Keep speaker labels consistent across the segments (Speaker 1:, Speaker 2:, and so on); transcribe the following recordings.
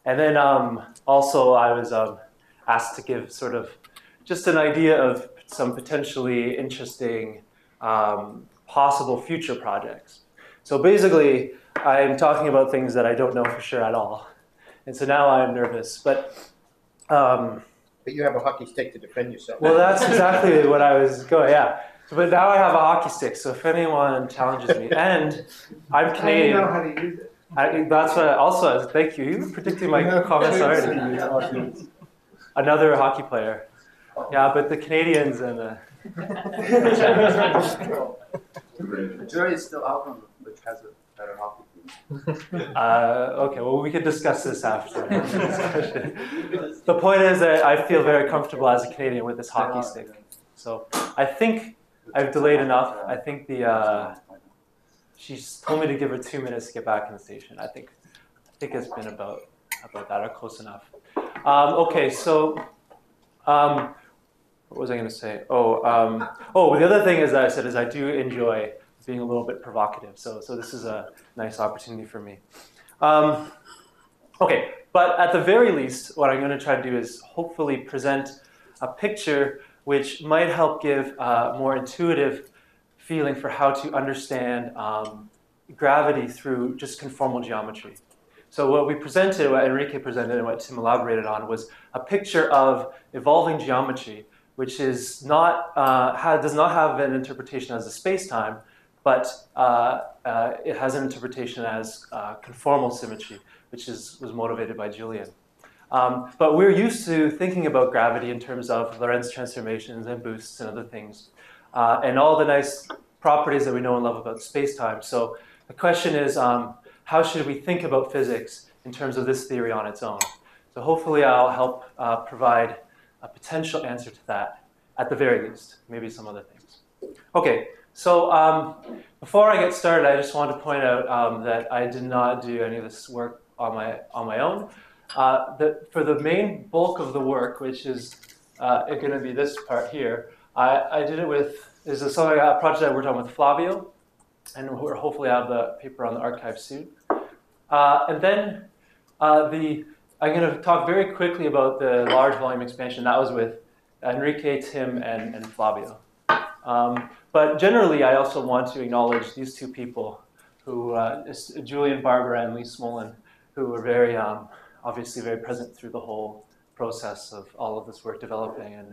Speaker 1: And then also I was asked to give sort of just an idea of some potentially interesting possible future projects. So basically, I'm talking about things that I don't know for sure at all. And so now I'm nervous. But
Speaker 2: you have a hockey stick to defend yourself.
Speaker 1: Well, that's exactly what I was going, yeah. But now I have a hockey stick, so if anyone challenges me, and I'm Canadian.
Speaker 3: I know how to use it.
Speaker 1: That's what also, thank you. You were predicting my comments already. Another hockey player. Yeah, but the Canadians and the...
Speaker 3: The jury is still out on which has a better hockey team.
Speaker 1: Okay, well, we can discuss this after. The point is that I feel very comfortable as a Canadian with this hockey stick. So I think I've delayed enough. I think she's told me to give her 2 minutes to get back in the station. I think it's been about that or close enough. Okay, so what was I going to say? The other thing is that I said is I do enjoy being a little bit provocative. So this is a nice opportunity for me. Okay, but at the very least, what I'm going to try to do is hopefully present a picture which might help give a more intuitive feeling for how to understand gravity through just conformal geometry. So what we presented, what Enrique presented, and what Tim elaborated on was a picture of evolving geometry, which is not does not have an interpretation as a space-time, but it has an interpretation as conformal symmetry, which was motivated by Julian. But we're used to thinking about gravity in terms of Lorentz transformations and boosts and other things, and all the nice properties that we know and love about space-time. So the question is, how should we think about physics in terms of this theory on its own? So hopefully I'll help provide a potential answer to that, at the very least, maybe some other things. Okay, so before I get started, I just want to point out that I did not do any of this work on my own. For the main bulk of the work, which is going to be this part here, I did it with, this is a project I worked on with Flavio, and we'll hopefully have the paper on the archive soon. And then I'm going to talk very quickly about the large volume expansion. That was with Enrique, Tim, and Flavio. But generally, I also want to acknowledge these two people, Julian Barber and Lee Smolin, who were very, obviously very present through the whole process of all of this work developing, and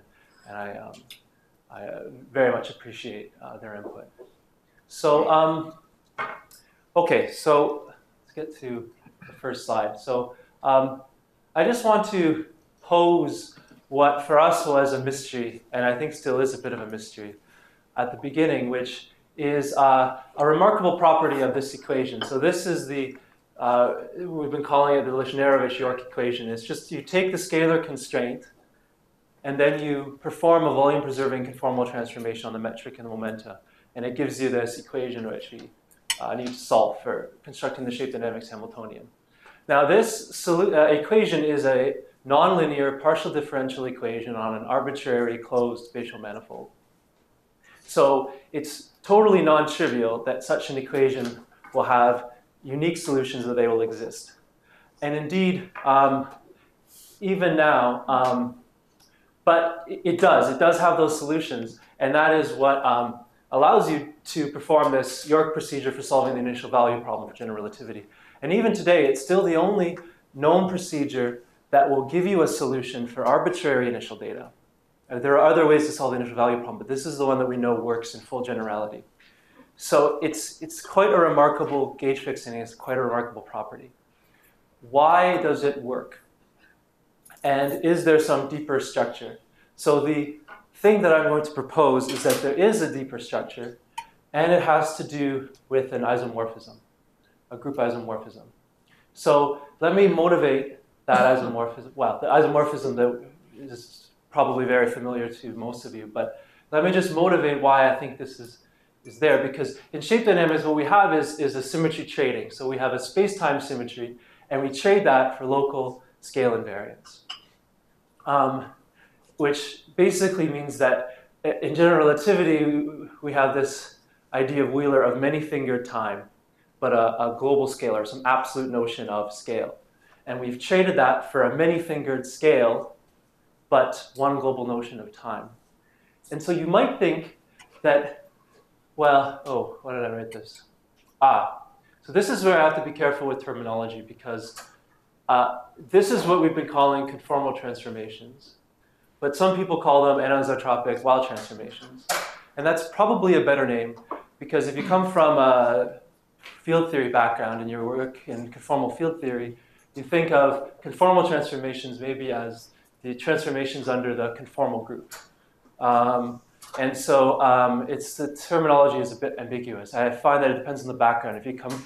Speaker 1: I very much appreciate their input. So, okay, so let's get to the first slide. So I just want to pose what for us was a mystery, and I think still is a bit of a mystery at the beginning, which is a remarkable property of this equation. So this is we've been calling it the Lishnarovich-York equation. It's just you take the scalar constraint, and then you perform a volume-preserving conformal transformation on the metric and the momenta. And it gives you this equation which we need to solve for constructing the shape dynamics Hamiltonian. Now this equation is a nonlinear partial differential equation on an arbitrary closed spatial manifold. So it's totally non-trivial that such an equation will have unique solutions, that they will exist. And indeed, even now, but it does have those solutions, and that is what allows you to perform this York procedure for solving the initial value problem for general relativity. And even today, it's still the only known procedure that will give you a solution for arbitrary initial data. There are other ways to solve the initial value problem, but this is the one that we know works in full generality. So it's quite a remarkable gauge fixing, it's quite a remarkable property. Why does it work? And is there some deeper structure? So the thing that I'm going to propose is that there is a deeper structure, and it has to do with an isomorphism, a group isomorphism. So let me motivate that isomorphism. Well, the isomorphism that is probably very familiar to most of you, but let me just motivate why I think this is there, because in shape dynamics, what we have is a symmetry trading. So we have a space-time symmetry, and we trade that for local scale invariance. Which basically means that in general relativity, we have this idea of Wheeler of many-fingered time, but a global scalar, some absolute notion of scale. And we've traded that for a many-fingered scale, but one global notion of time. And so you might think that, well, oh, why did I write this? So this is where I have to be careful with terminology, because this is what we've been calling conformal transformations. But some people call them anisotropic Weil transformations. And that's probably a better name, because if you come from a field theory background and you work in conformal field theory, you think of conformal transformations maybe as the transformations under the conformal group. And so the terminology is a bit ambiguous. I find that it depends on the background. If you come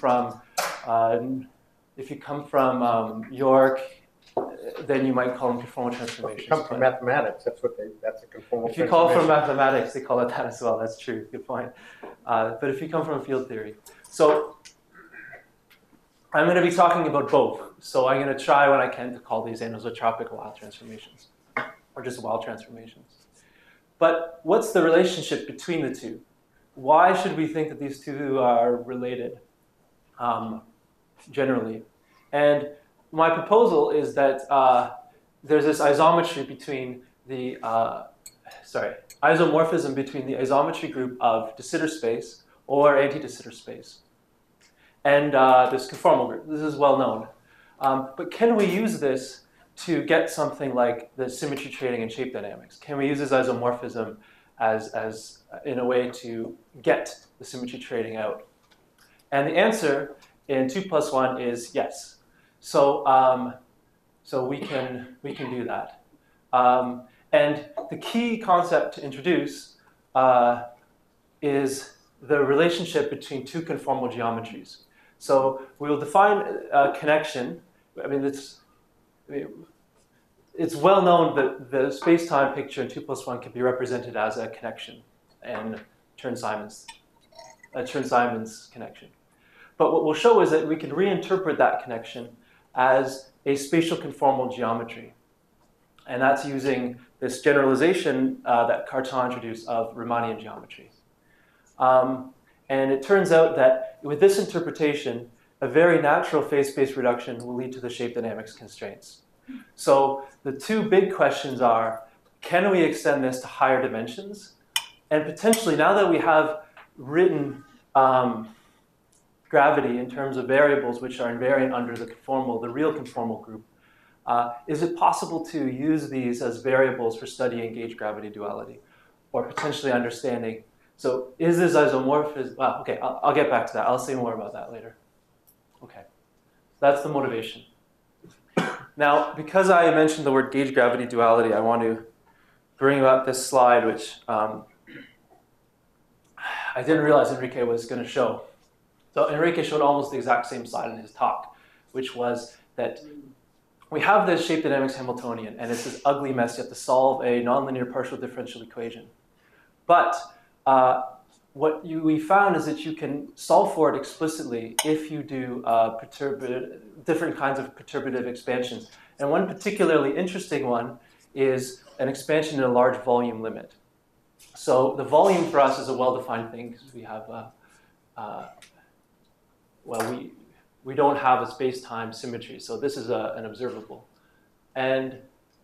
Speaker 1: from York, then you might call them conformal transformations.
Speaker 2: If you come from mathematics, that's a conformal.
Speaker 1: If you call it from mathematics, they call it that as well. That's true. Good point. But if you come from field theory, so I'm going to be talking about both. So I'm going to try when I can to call these anisotropic Weil transformations, or just Weil transformations. But what's the relationship between the two? Why should we think that these two are related, generally? And my proposal is that there's this isometry between the, isomorphism between the isometry group of de Sitter space or anti-de Sitter space and this conformal group. This is well known. But can we use this to get something like the symmetry trading and shape dynamics? Can we use this isomorphism as in a way to get the symmetry trading out? And the answer in 2 + 1 is yes. So we can do that. And the key concept to introduce is the relationship between two conformal geometries. So we will define a connection. I mean, it's well known that the space-time picture in 2 + 1 can be represented as a connection in Chern-Simons connection. But what we'll show is that we can reinterpret that connection as a spatial conformal geometry. And that's using this generalization that Cartan introduced of Riemannian geometry. And it turns out that with this interpretation, a very natural phase space reduction will lead to the shape dynamics constraints. So the two big questions are, can we extend this to higher dimensions? And potentially, now that we have written gravity in terms of variables which are invariant under the real conformal group, is it possible to use these as variables for studying gauge gravity duality, or potentially understanding? So is this isomorphism? Well, okay, I'll get back to that. I'll say more about that later. Okay, that's the motivation. Now, because I mentioned the word gauge gravity duality, I want to bring up this slide, which I didn't realize Enrique was going to show. So Enrique showed almost the exact same slide in his talk, which was that we have this shape dynamics Hamiltonian, and it's this ugly mess. You have to solve a nonlinear partial differential equation. But what we found is that you can solve for it explicitly if you do different kinds of perturbative expansions. And one particularly interesting one is an expansion in a large volume limit. So the volume for us is a well-defined thing because we have, we don't have a space-time symmetry. So this is an observable. And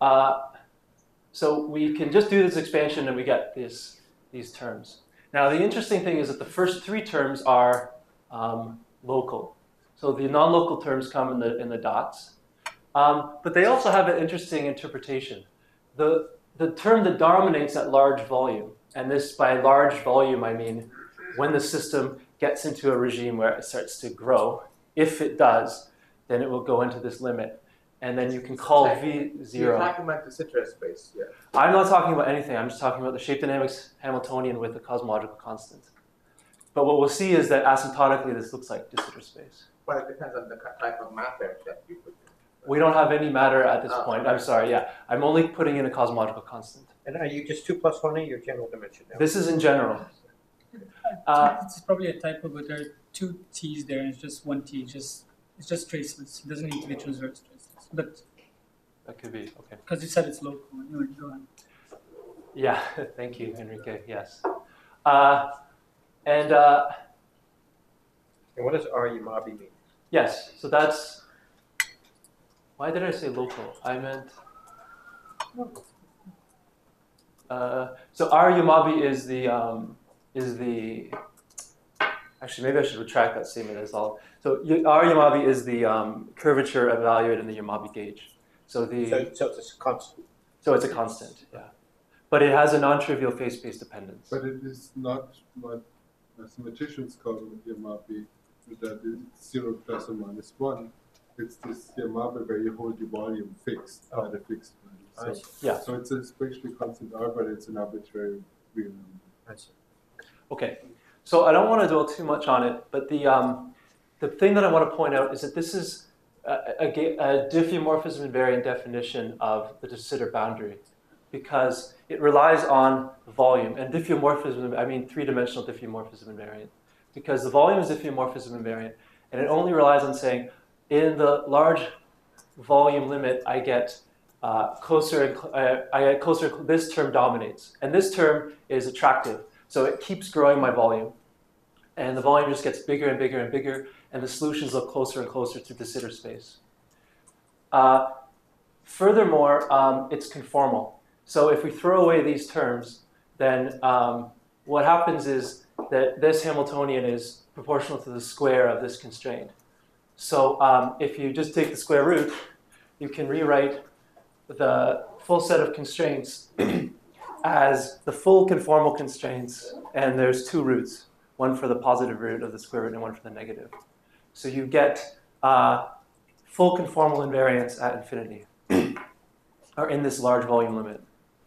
Speaker 1: so we can just do this expansion and we get these terms. Now, the interesting thing is that the first three terms are local. So the non-local terms come in the dots. But they also have an interesting interpretation. The term that dominates at large volume, and this by large volume I mean when the system gets into a regime where it starts to grow, if it does, then it will go into this limit. And then you can call V0.
Speaker 2: You're talking about the Sitter space, yeah.
Speaker 1: I'm not talking about anything. I'm just talking about the shape dynamics Hamiltonian with the cosmological constant. But what we'll see is that asymptotically this looks like de Sitter space.
Speaker 2: Well, it depends on the type of matter that you put in.
Speaker 1: We don't have any matter at this point. I'm sorry, yeah. I'm only putting in a cosmological constant.
Speaker 2: And are you just 2 + 1 or your general dimension now?
Speaker 1: This is in general.
Speaker 4: It's probably a typo, but there are two T's there, and it's just one T. It's just traceless. It doesn't need to be transverse traceless. But
Speaker 1: That could be, okay.
Speaker 4: because you said it's local. Anyway, go on.
Speaker 1: Yeah, thank you, Enrique, yes.
Speaker 2: And what does R-Umabi mean?
Speaker 1: Yes, so that's Why did I say local? I meant. So R Yamabe is the. Actually, maybe I should retract that statement as all. So R Yamabe is the curvature evaluated in the Yamabe gauge. So
Speaker 2: So it's a constant.
Speaker 1: so it's a constant, yeah. But it has a non-trivial phase space dependence.
Speaker 5: But it is not what mathematicians call Yamabe, that it's 0 plus or minus 1. It's this Yamabe where you hold your volume fixed at a fixed value. So,
Speaker 1: Yeah.
Speaker 5: so it's a spatially constant R, but it's an arbitrary real number.
Speaker 2: I see.
Speaker 1: Okay, so I don't want to dwell too much on it, but the thing that I want to point out is that this is a diffeomorphism invariant definition of the de Sitter boundary, because it relies on volume. And diffeomorphism, I mean three-dimensional diffeomorphism invariant, because the volume is diffeomorphism invariant, and it only relies on saying, in the large volume limit, I get closer, this term dominates. And this term is attractive, so it keeps growing my volume. And the volume just gets bigger and bigger and bigger, and the solutions look closer and closer to de Sitter space. Furthermore, it's conformal. So if we throw away these terms, then what happens is that this Hamiltonian is proportional to the square of this constraint. So if you just take the square root, you can rewrite the full set of constraints as the full conformal constraints, and there's two roots, one for the positive root of the square root and one for the negative. So you get full conformal invariance at infinity, or in this large volume limit.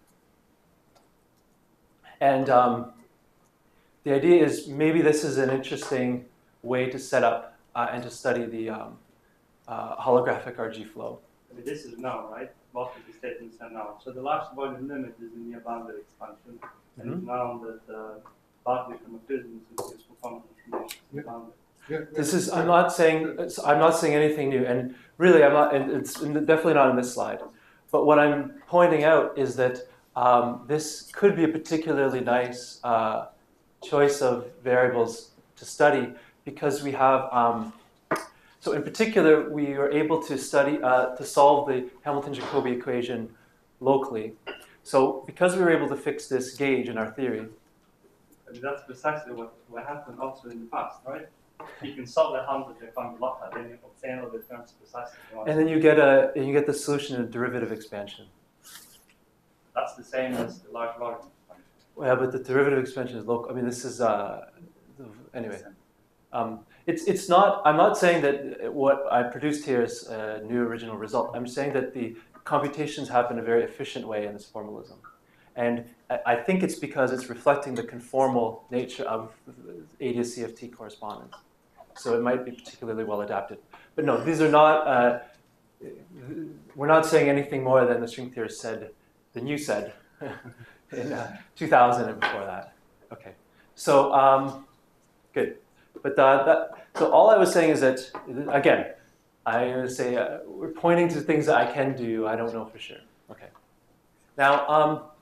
Speaker 1: And the idea is maybe this is an interesting way to set up and to study the holographic RG flow.
Speaker 6: I mean, this is now, right? Most of the statements are now. So the large volume limit is in the boundary expansion, and it's now that the boundary from a prism is useful function information to the boundary.
Speaker 5: Yeah,
Speaker 1: This is I'm not saying anything new, and really I'm not. It's definitely not in this slide. But what I'm pointing out is that this could be a particularly nice choice of variables to study, because we have. So in particular, we were able to study to solve the Hamilton-Jacobi equation locally. So because we were able to fix this gauge in our theory.
Speaker 6: I mean, that's precisely what happened also in the past, right? You can solve the Hamilton-Jacobi local, then you obtain all the terms precisely.
Speaker 1: And then you get the solution in derivative expansion.
Speaker 6: That's the same as the large volume expansion.
Speaker 1: Yeah, but the derivative expansion is local. I mean, this is anyway. It's not. I'm not saying that what I produced here is a new original result. I'm saying that the computations happen in a very efficient way in this formalism, and I think it's because it's reflecting the conformal nature of ADS-CFT correspondence. So it might be particularly well adapted. But no, these are not. We're not saying anything more than the string theorist said, than you said in 2000 and before that. Okay, so good. But so all I was saying is that, again, I'm going to say we're pointing to things that I can do. I don't know for sure. Okay. Now,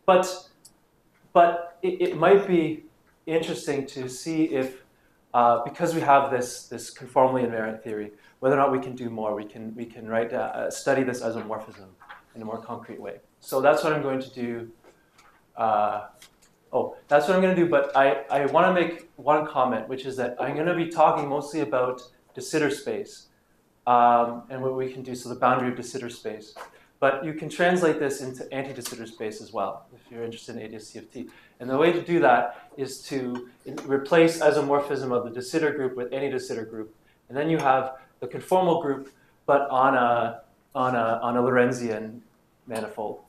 Speaker 1: but it might be interesting to see if, because we have this conformally invariant theory, whether or not we can do more. We can study this isomorphism in a more concrete way. So that's what I'm going to do. That's what I'm going to do, but I want to make one comment, which is that I'm going to be talking mostly about de Sitter space and what we can do, so the boundary of de Sitter space. But you can translate this into anti-de Sitter space as well, if you're interested in ADS-CFT. And the way to do that is to replace isomorphism of the de Sitter group with any de Sitter group. And then you have the conformal group, but on a Lorentzian manifold.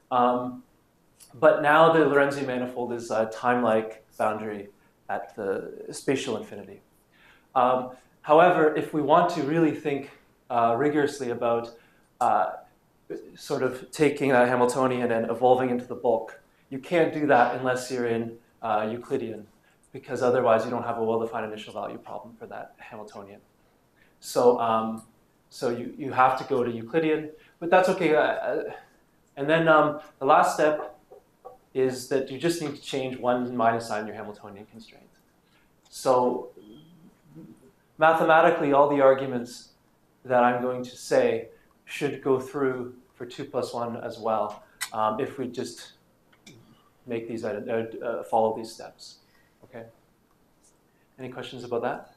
Speaker 1: But now the Lorentzian manifold is a time-like boundary at the spatial infinity. However, if we want to really think rigorously about sort of taking a Hamiltonian and evolving into the bulk, you can't do that unless you're in Euclidean, because otherwise you don't have a well-defined initial value problem for that Hamiltonian. So, so you have to go to Euclidean, but that's okay. And then the last step is that you just need to change one minus sign in your Hamiltonian constraint. So mathematically, all the arguments that I'm going to say should go through for 2 plus 1 as well, if we just make these follow these steps. Okay. Any questions about that?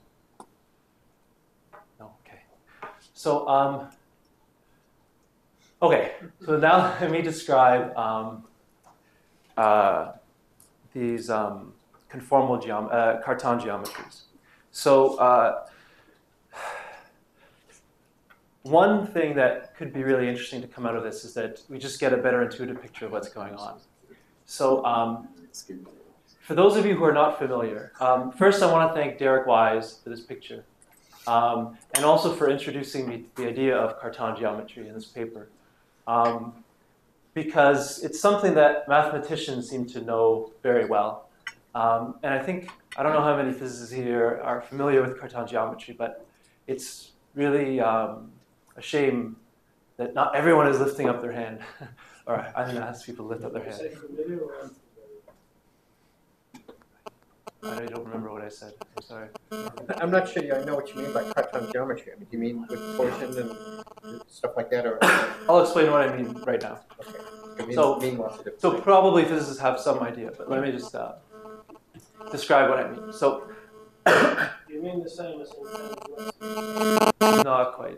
Speaker 1: No. Okay. So okay. So now let me describe these conformal Cartan geometries. So one thing that could be really interesting to come out of this is that we just get a better intuitive picture of what's going on. So for those of you who are not familiar, first I want to thank Derek Wise for this picture, and also for introducing me to the idea of Cartan geometry in this paper, because it's something that mathematicians seem to know very well. And I don't know how many physicists here are familiar with Cartan geometry, but it's really a shame that not everyone is lifting up their hand. All right, I'm going to ask people to lift up their hand. I don't remember what I said. I'm sorry.
Speaker 2: I'm not sure I know what you mean by Cartan geometry. I mean, do you mean with torsion and stuff like that, or?
Speaker 1: I'll explain what I mean right now.
Speaker 2: Okay. It means,
Speaker 1: So-
Speaker 2: mean lots of different
Speaker 1: So
Speaker 2: things.
Speaker 1: probably physicists have some idea, but let me just describe what I mean. So
Speaker 7: You mean the same as
Speaker 1: not quite.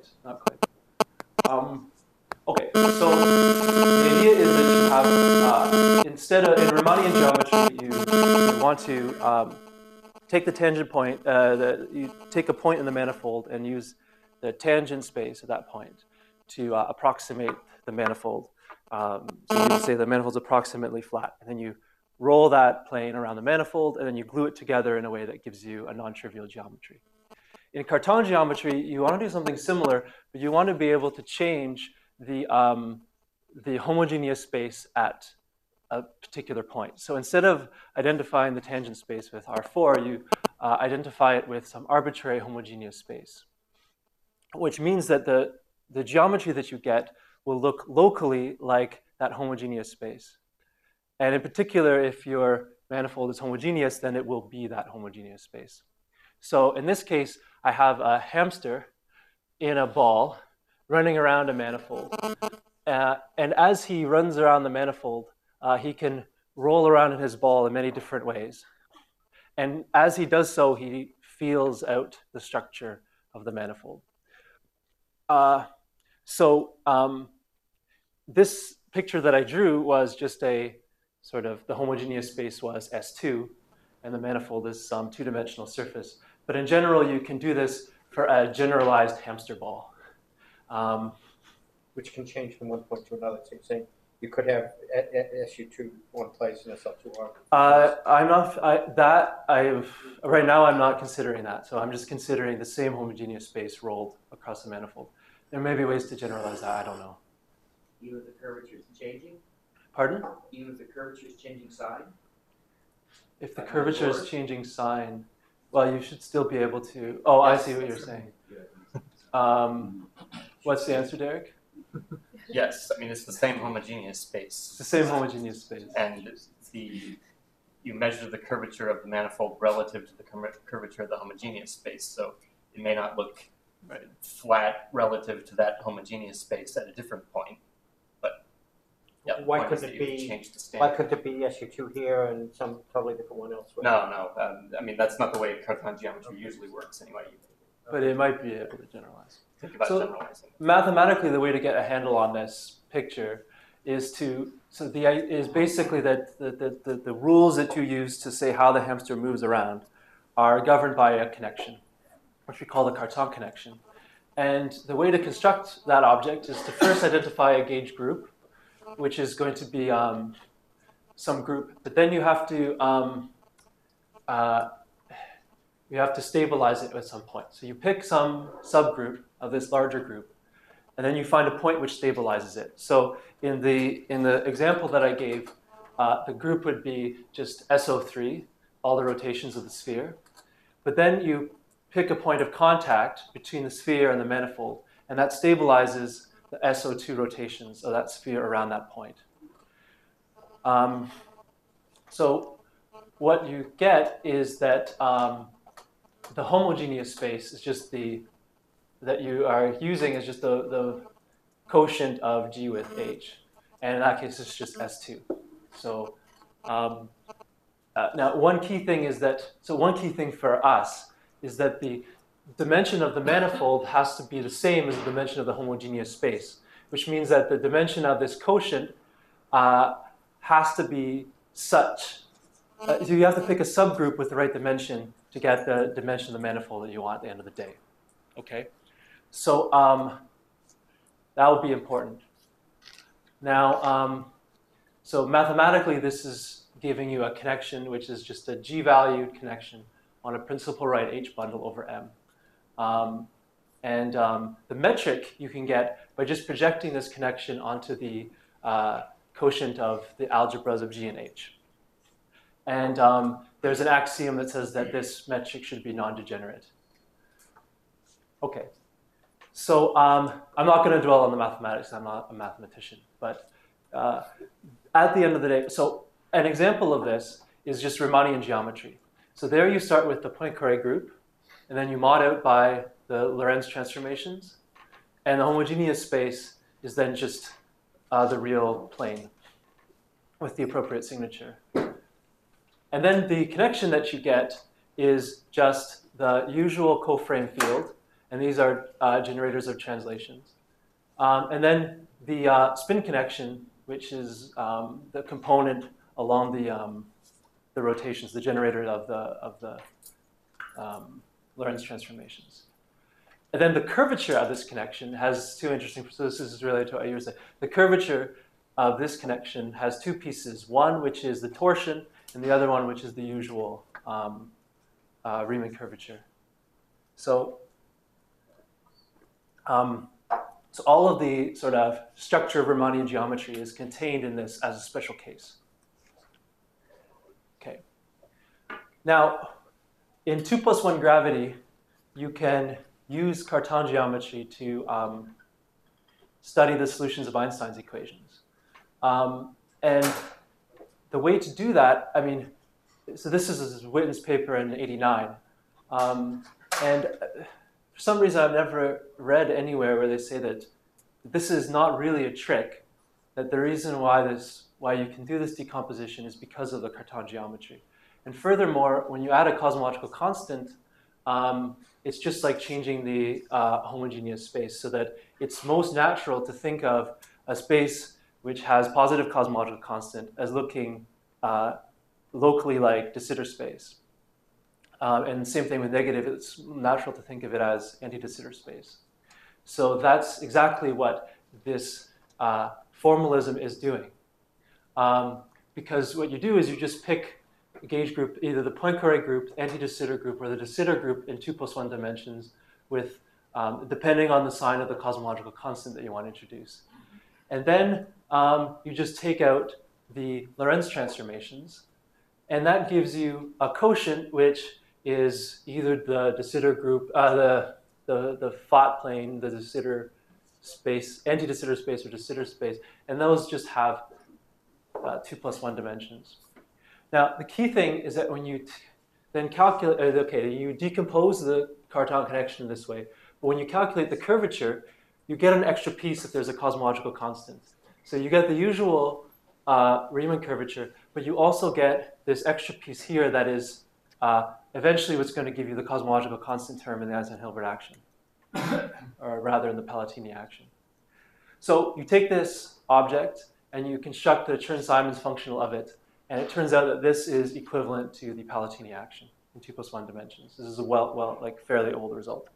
Speaker 1: Okay, so the idea is that you have, instead of, in Riemannian geometry, you want to take the tangent point, you take a point in the manifold and use the tangent space at that point to approximate the manifold. So you would say the manifold's approximately flat, and then you roll that plane around the manifold, and then you glue it together in a way that gives you a non-trivial geometry. In Cartan geometry, you want to do something similar, but you want to be able to change the homogeneous space at a particular point. So instead of identifying the tangent space with R4, you identify it with some arbitrary homogeneous space, which means that the geometry that you get will look locally like that homogeneous space. And in particular, if your manifold is homogeneous, then it will be that homogeneous space. So in this case, I have a hamster in a ball running around a manifold. And as he runs around the manifold, he can roll around in his ball in many different ways. And as he does so, he feels out the structure of the manifold. This picture that I drew was just a sort of, the homogeneous space was S2, and the manifold is some two-dimensional surface. But in general, you can do this for a generalized hamster ball.
Speaker 2: Which can change from one point to another. So you're saying you could have SU2 one place and SL2
Speaker 1: Right now I'm not considering that. So I'm just considering the same homogeneous space rolled across the manifold. There may be ways to generalize that, I don't know.
Speaker 8: Even if the curvature is changing?
Speaker 1: Pardon?
Speaker 8: Even if the curvature is changing sign?
Speaker 1: If the curvature is changing sign, well, you should still be able to, oh, I see what you're saying. What's the answer, Derek?
Speaker 9: Yes, I mean, it's the same homogeneous space.
Speaker 1: It's the same homogeneous space.
Speaker 9: And you measure the curvature of the manifold relative to the curvature of the homogeneous space. So it may not look flat relative to that homogeneous space at a different point. But yeah,
Speaker 2: Why couldn't it be?
Speaker 9: Change the
Speaker 2: Why
Speaker 9: standard.
Speaker 2: couldn't it be SU2 here and some totally different one elsewhere?
Speaker 9: No. I mean, that's not the way Cartan geometry usually works anyway.
Speaker 1: But it might be able to generalize.
Speaker 9: Think about
Speaker 1: So-
Speaker 9: generalizing.
Speaker 1: Mathematically, the way to get a handle on this picture is basically that the rules that you use to say how the hamster moves around are governed by a connection, which we call the Cartan connection. And the way to construct that object is to first identify a gauge group, which is going to be some group. But then you have to stabilize it at some point. So you pick some subgroup of this larger group, and then you find a point which stabilizes it. So in the example that I gave, the group would be just SO3, all the rotations of the sphere. But then you pick a point of contact between the sphere and the manifold, and that stabilizes the SO2 rotations of that sphere around that point. So what you get is that the homogeneous space is just that you are using is just the quotient of G with H. And in that case, it's just S2. So now one key thing for us is that the dimension of the manifold has to be the same as the dimension of the homogeneous space, which means that the dimension of this quotient has to be such. So you have to pick a subgroup with the right dimension to get the dimension of the manifold that you want at the end of the day. Okay, so that would be important. Now, so mathematically, this is giving you a connection which is just a G-valued connection on a principal right H bundle over M. The metric you can get by just projecting this connection onto the quotient of the algebras of G and H. And there's an axiom that says that this metric should be non-degenerate. Okay, so I'm not going to dwell on the mathematics. I'm not a mathematician. But at the end of the day, so an example of this is just Riemannian geometry. So there you start with the Poincaré group, and then you mod out by the Lorentz transformations. And the homogeneous space is then just the real plane with the appropriate signature. And then the connection that you get is just the usual coframe field, and these are generators of translations. And then the spin connection, which is the component along the rotations, the generator of the Lorentz transformations. And then the curvature of this connection has two interesting, so this is related to what you were saying. The curvature of this connection has two pieces, one which is the torsion, and the other one which is the usual Riemann curvature. So, so all of the sort of structure of Riemannian geometry is contained in this as a special case. Okay. Now, in 2+1 gravity, you can use Cartan geometry to study the solutions of Einstein's equations. And the way to do that, I mean, so this is Witten's paper in '89. And for some reason, I've never read anywhere where they say that this is not really a trick, that the reason why you can do this decomposition is because of the Cartan geometry. And furthermore, when you add a cosmological constant, it's just like changing the homogeneous space, so that it's most natural to think of a space which has positive cosmological constant as looking locally like de Sitter space. And same thing with negative, it's natural to think of it as anti-de Sitter space. So that's exactly what this formalism is doing. Because what you do is you just pick a gauge group, either the Poincaré group, anti-de Sitter group, or the de Sitter group in 2+1 dimensions with, depending on the sign of the cosmological constant that you want to introduce. And then you just take out the Lorentz transformations, and that gives you a quotient which is either the de Sitter group, the flat plane, the de Sitter space, anti-de Sitter space, or de Sitter space, and those just have 2+1 dimensions. Now, the key thing is that when you then calculate, okay, you decompose the Cartan connection this way, but when you calculate the curvature, you get an extra piece if there's a cosmological constant. So you get the usual Riemann curvature, but you also get this extra piece here that is eventually what's going to give you the cosmological constant term in the Einstein-Hilbert action, or rather in the Palatini action. So you take this object and you construct the Chern-Simons functional of it, and it turns out that this is equivalent to the Palatini action in 2+1 dimensions. This is a like fairly old result.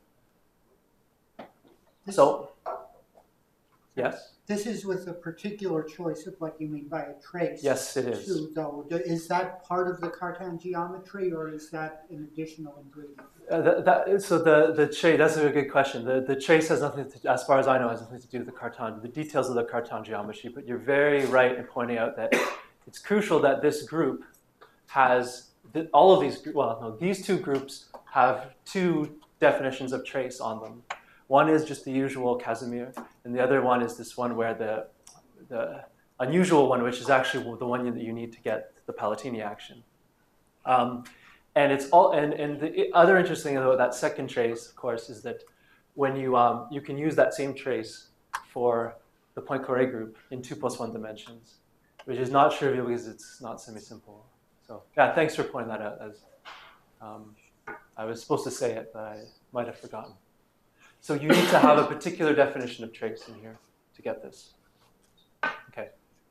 Speaker 1: So, yes?
Speaker 10: This is with a particular choice of what you mean by a trace.
Speaker 1: Yes, it is.
Speaker 10: Too, though. Is that part of the Cartan geometry, or is that an additional ingredient?
Speaker 1: So the trace, that's a good question. The trace has nothing to, as far as I know, has nothing to do with the Cartan, the details of the Cartan geometry, but you're very right in pointing out that it's crucial that this group has, all of these, well, no, these two groups have two definitions of trace on them. One is just the usual Casimir, and the other one is this one where the unusual one, which is actually the one that you need to get the Palatini action. And it's all, and the other interesting thing about that second trace, of course, is that when you can use that same trace for the Poincare group in 2+1 dimensions, which is not trivial because it's not semi-simple. So yeah, thanks for pointing that out. As I was supposed to say it, but I might have forgotten. So you need to have a particular definition of trace in here to get this. Okay.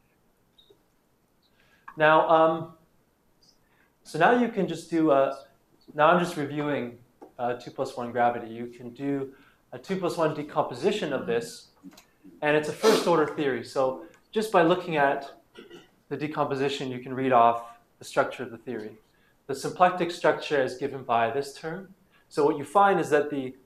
Speaker 1: Now, so now you can just do now I'm just reviewing 2+1 gravity. You can do a 2+1 decomposition of this, and it's a first order theory. So just by looking at the decomposition, you can read off the structure of the theory. The symplectic structure is given by this term. So what you find is that the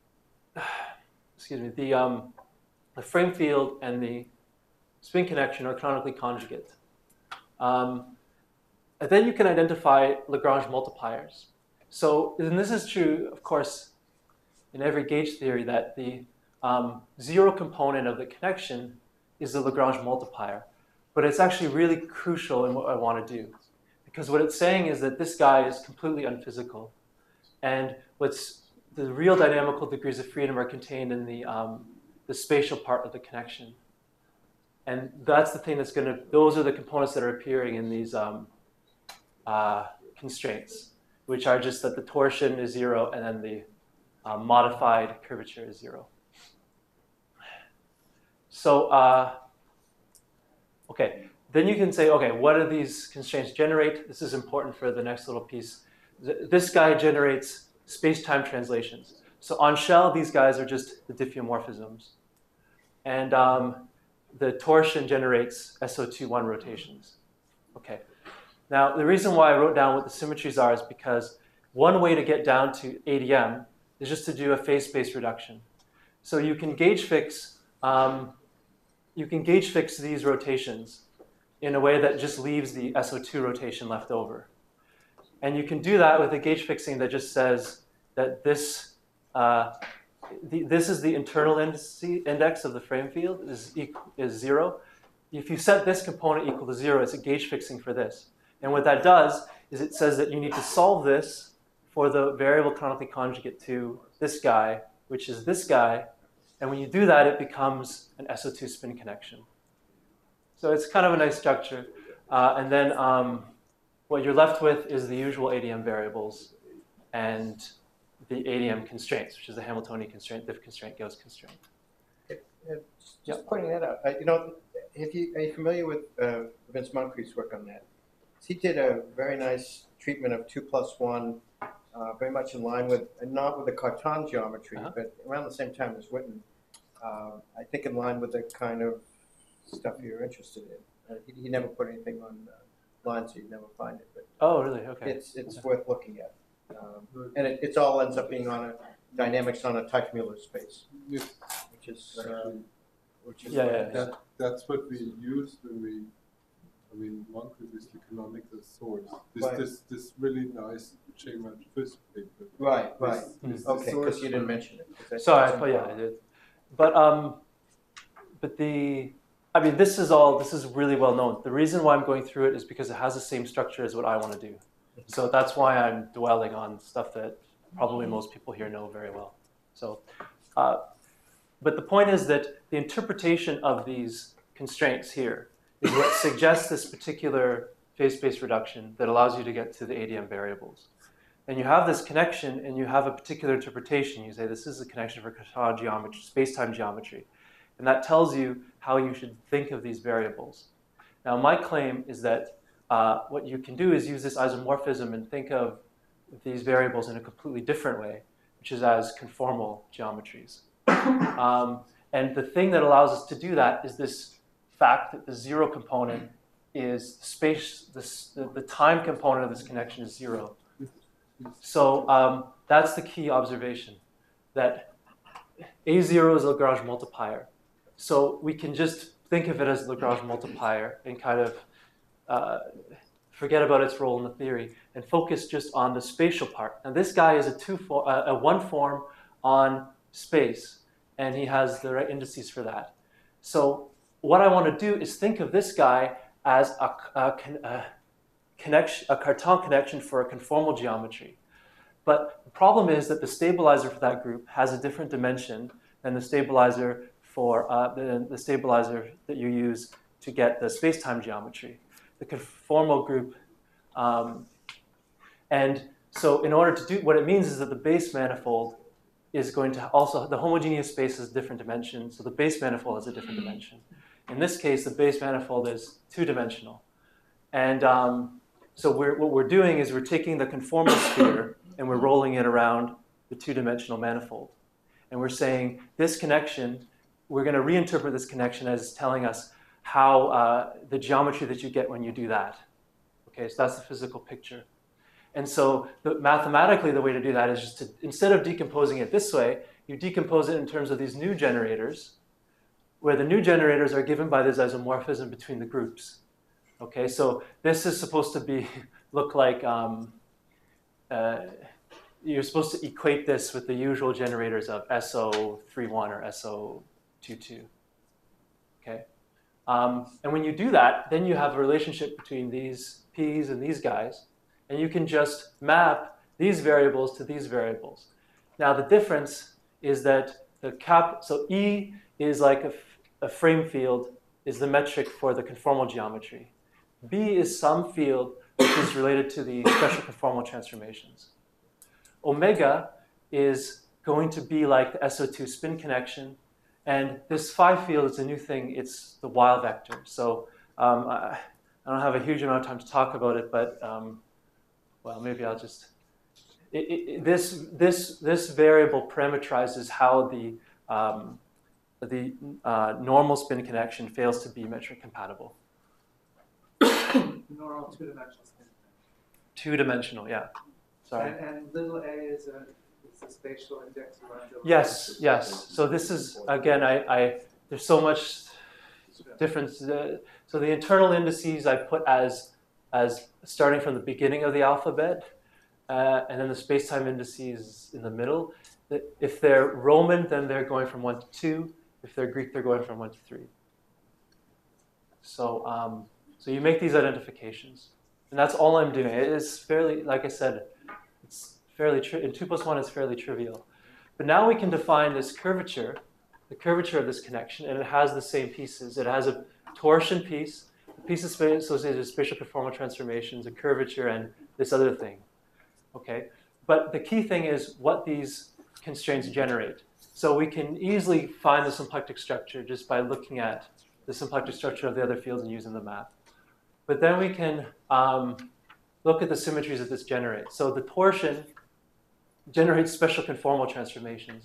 Speaker 1: frame field and the spin connection are canonically conjugate. And then you can identify Lagrange multipliers. So, and this is true, of course, in every gauge theory, that the zero component of the connection is the Lagrange multiplier. But it's actually really crucial in what I want to do. Because what it's saying is that this guy is completely unphysical. And the real dynamical degrees of freedom are contained in the spatial part of the connection. And that's the thing that's going to, those are the components that are appearing in these constraints, which are just that the torsion is 0 and then the modified curvature is 0. So, okay, then you can say, okay, what do these constraints generate? This is important for the next little piece. This guy generates space-time translations. So on shell, these guys are just the diffeomorphisms. And the torsion generates SO2-1 rotations. Okay. Now, the reason why I wrote down what the symmetries are is because one way to get down to ADM is just to do a phase space reduction. So you can gauge fix these rotations in a way that just leaves the SO2 rotation left over. And you can do that with a gauge fixing that just says that this is the internal index of the frame field is 0. If you set this component equal to 0, it's a gauge fixing for this. And what that does is it says that you need to solve this for the variable canonically conjugate to this guy, which is this guy. And when you do that, it becomes an SO2 spin connection. So it's kind of a nice structure. And then what you're left with is the usual ADM variables and the ADM constraints, which is the Hamiltonian constraint, diff constraint, Gauss constraint.
Speaker 2: Just pointing that out, are you familiar with Vince Moncrief's work on that? He did a very nice treatment of 2+1, very much in line with, and not with the Cartan geometry, but around the same time as Witten. I think in line with the kind of stuff you're interested in. He never put anything on line, so you'd never find it. But
Speaker 1: oh, really? Okay.
Speaker 2: It's worth looking at. And it all ends up being on a dynamics on a Teichmuller space,
Speaker 5: Yes,
Speaker 2: which is
Speaker 5: that's what we use when we. I mean, Moncrief is the canonical source. This really nice J-Mat first paper.
Speaker 2: Right. Okay, because you didn't mention it.
Speaker 1: Sorry, I did. But I mean, this is really well known. The reason why I'm going through it is because it has the same structure as what I want to do. So that's why I'm dwelling on stuff that probably most people here know very well. So, but the point is that the interpretation of these constraints here is what suggests this particular phase space reduction that allows you to get to the ADM variables. And you have this connection, and you have a particular interpretation. You say this is a connection for Cartan geometry, space-time geometry. And that tells you how you should think of these variables. Now, my claim is that what you can do is use this isomorphism and think of these variables in a completely different way, which is as conformal geometries. And the thing that allows us to do that is this fact that the 0 component is space, the time component of this connection is 0. So that's the key observation, that A0 is a Lagrange multiplier. So we can just think of it as a Lagrange multiplier and kind of forget about its role in the theory and focus just on the spatial part. And this guy is a one form on space, and he has the right indices for that. So what I want to do is think of this guy as a Cartan connection for a conformal geometry. But the problem is that the stabilizer for that group has a different dimension than the stabilizer for the stabilizer that you use to get the space-time geometry, the conformal group. And so in order to do, what it means is that the base manifold is going to also, the homogeneous space has different dimensions, so the base manifold has a different dimension. In this case, the base manifold is two-dimensional. And so what we're doing is we're taking the conformal sphere and we're rolling it around the two-dimensional manifold. And we're saying this connection, we're going to reinterpret this connection as telling us how the geometry that you get when you do that. Okay, so that's the physical picture. And so mathematically, the way to do that is just to, instead of decomposing it this way, you decompose it in terms of these new generators, where the new generators are given by this isomorphism between the groups. Okay, so this is supposed to look like, you're supposed to equate this with the usual generators of SO31 or SO22. Okay, and when you do that, then you have a relationship between these P's and these guys, and you can just map these variables to these variables. Now the difference is that so E is like a frame field, is the metric for the conformal geometry. B is some field which is related to the special conformal transformations. Omega is going to be like the SO2 spin connection, and this phi field is a new thing. It's the Weil vector. So I don't have a huge amount of time to talk about it, but well, maybe I'll just. This variable parameterizes how the normal spin connection fails to be metric compatible.
Speaker 11: Normal two-dimensional spin.
Speaker 1: Two-dimensional, yeah. Sorry.
Speaker 11: And little a is a spatial index around the.
Speaker 1: Yes, yes. So this is, again, there's so much difference. So the internal indices I put as starting from the beginning of the alphabet, and then the space-time indices in the middle. If they're Roman, then they're going from 1 to 2. If they're Greek, they're going from 1 to 3. So, so you make these identifications. And that's all I'm doing. It is fairly, like I said, it's fairly in 2 plus 1 is fairly trivial. But now we can define this curvature, the curvature of this connection, and it has the same pieces. It has a torsion piece, a piece associated with spatial conformal transformations, a curvature, and this other thing. Okay? But the key thing is what these constraints generate. So we can easily find the symplectic structure just by looking at the symplectic structure of the other fields and using the map. But then we can look at the symmetries that this generates. So the torsion generates special conformal transformations.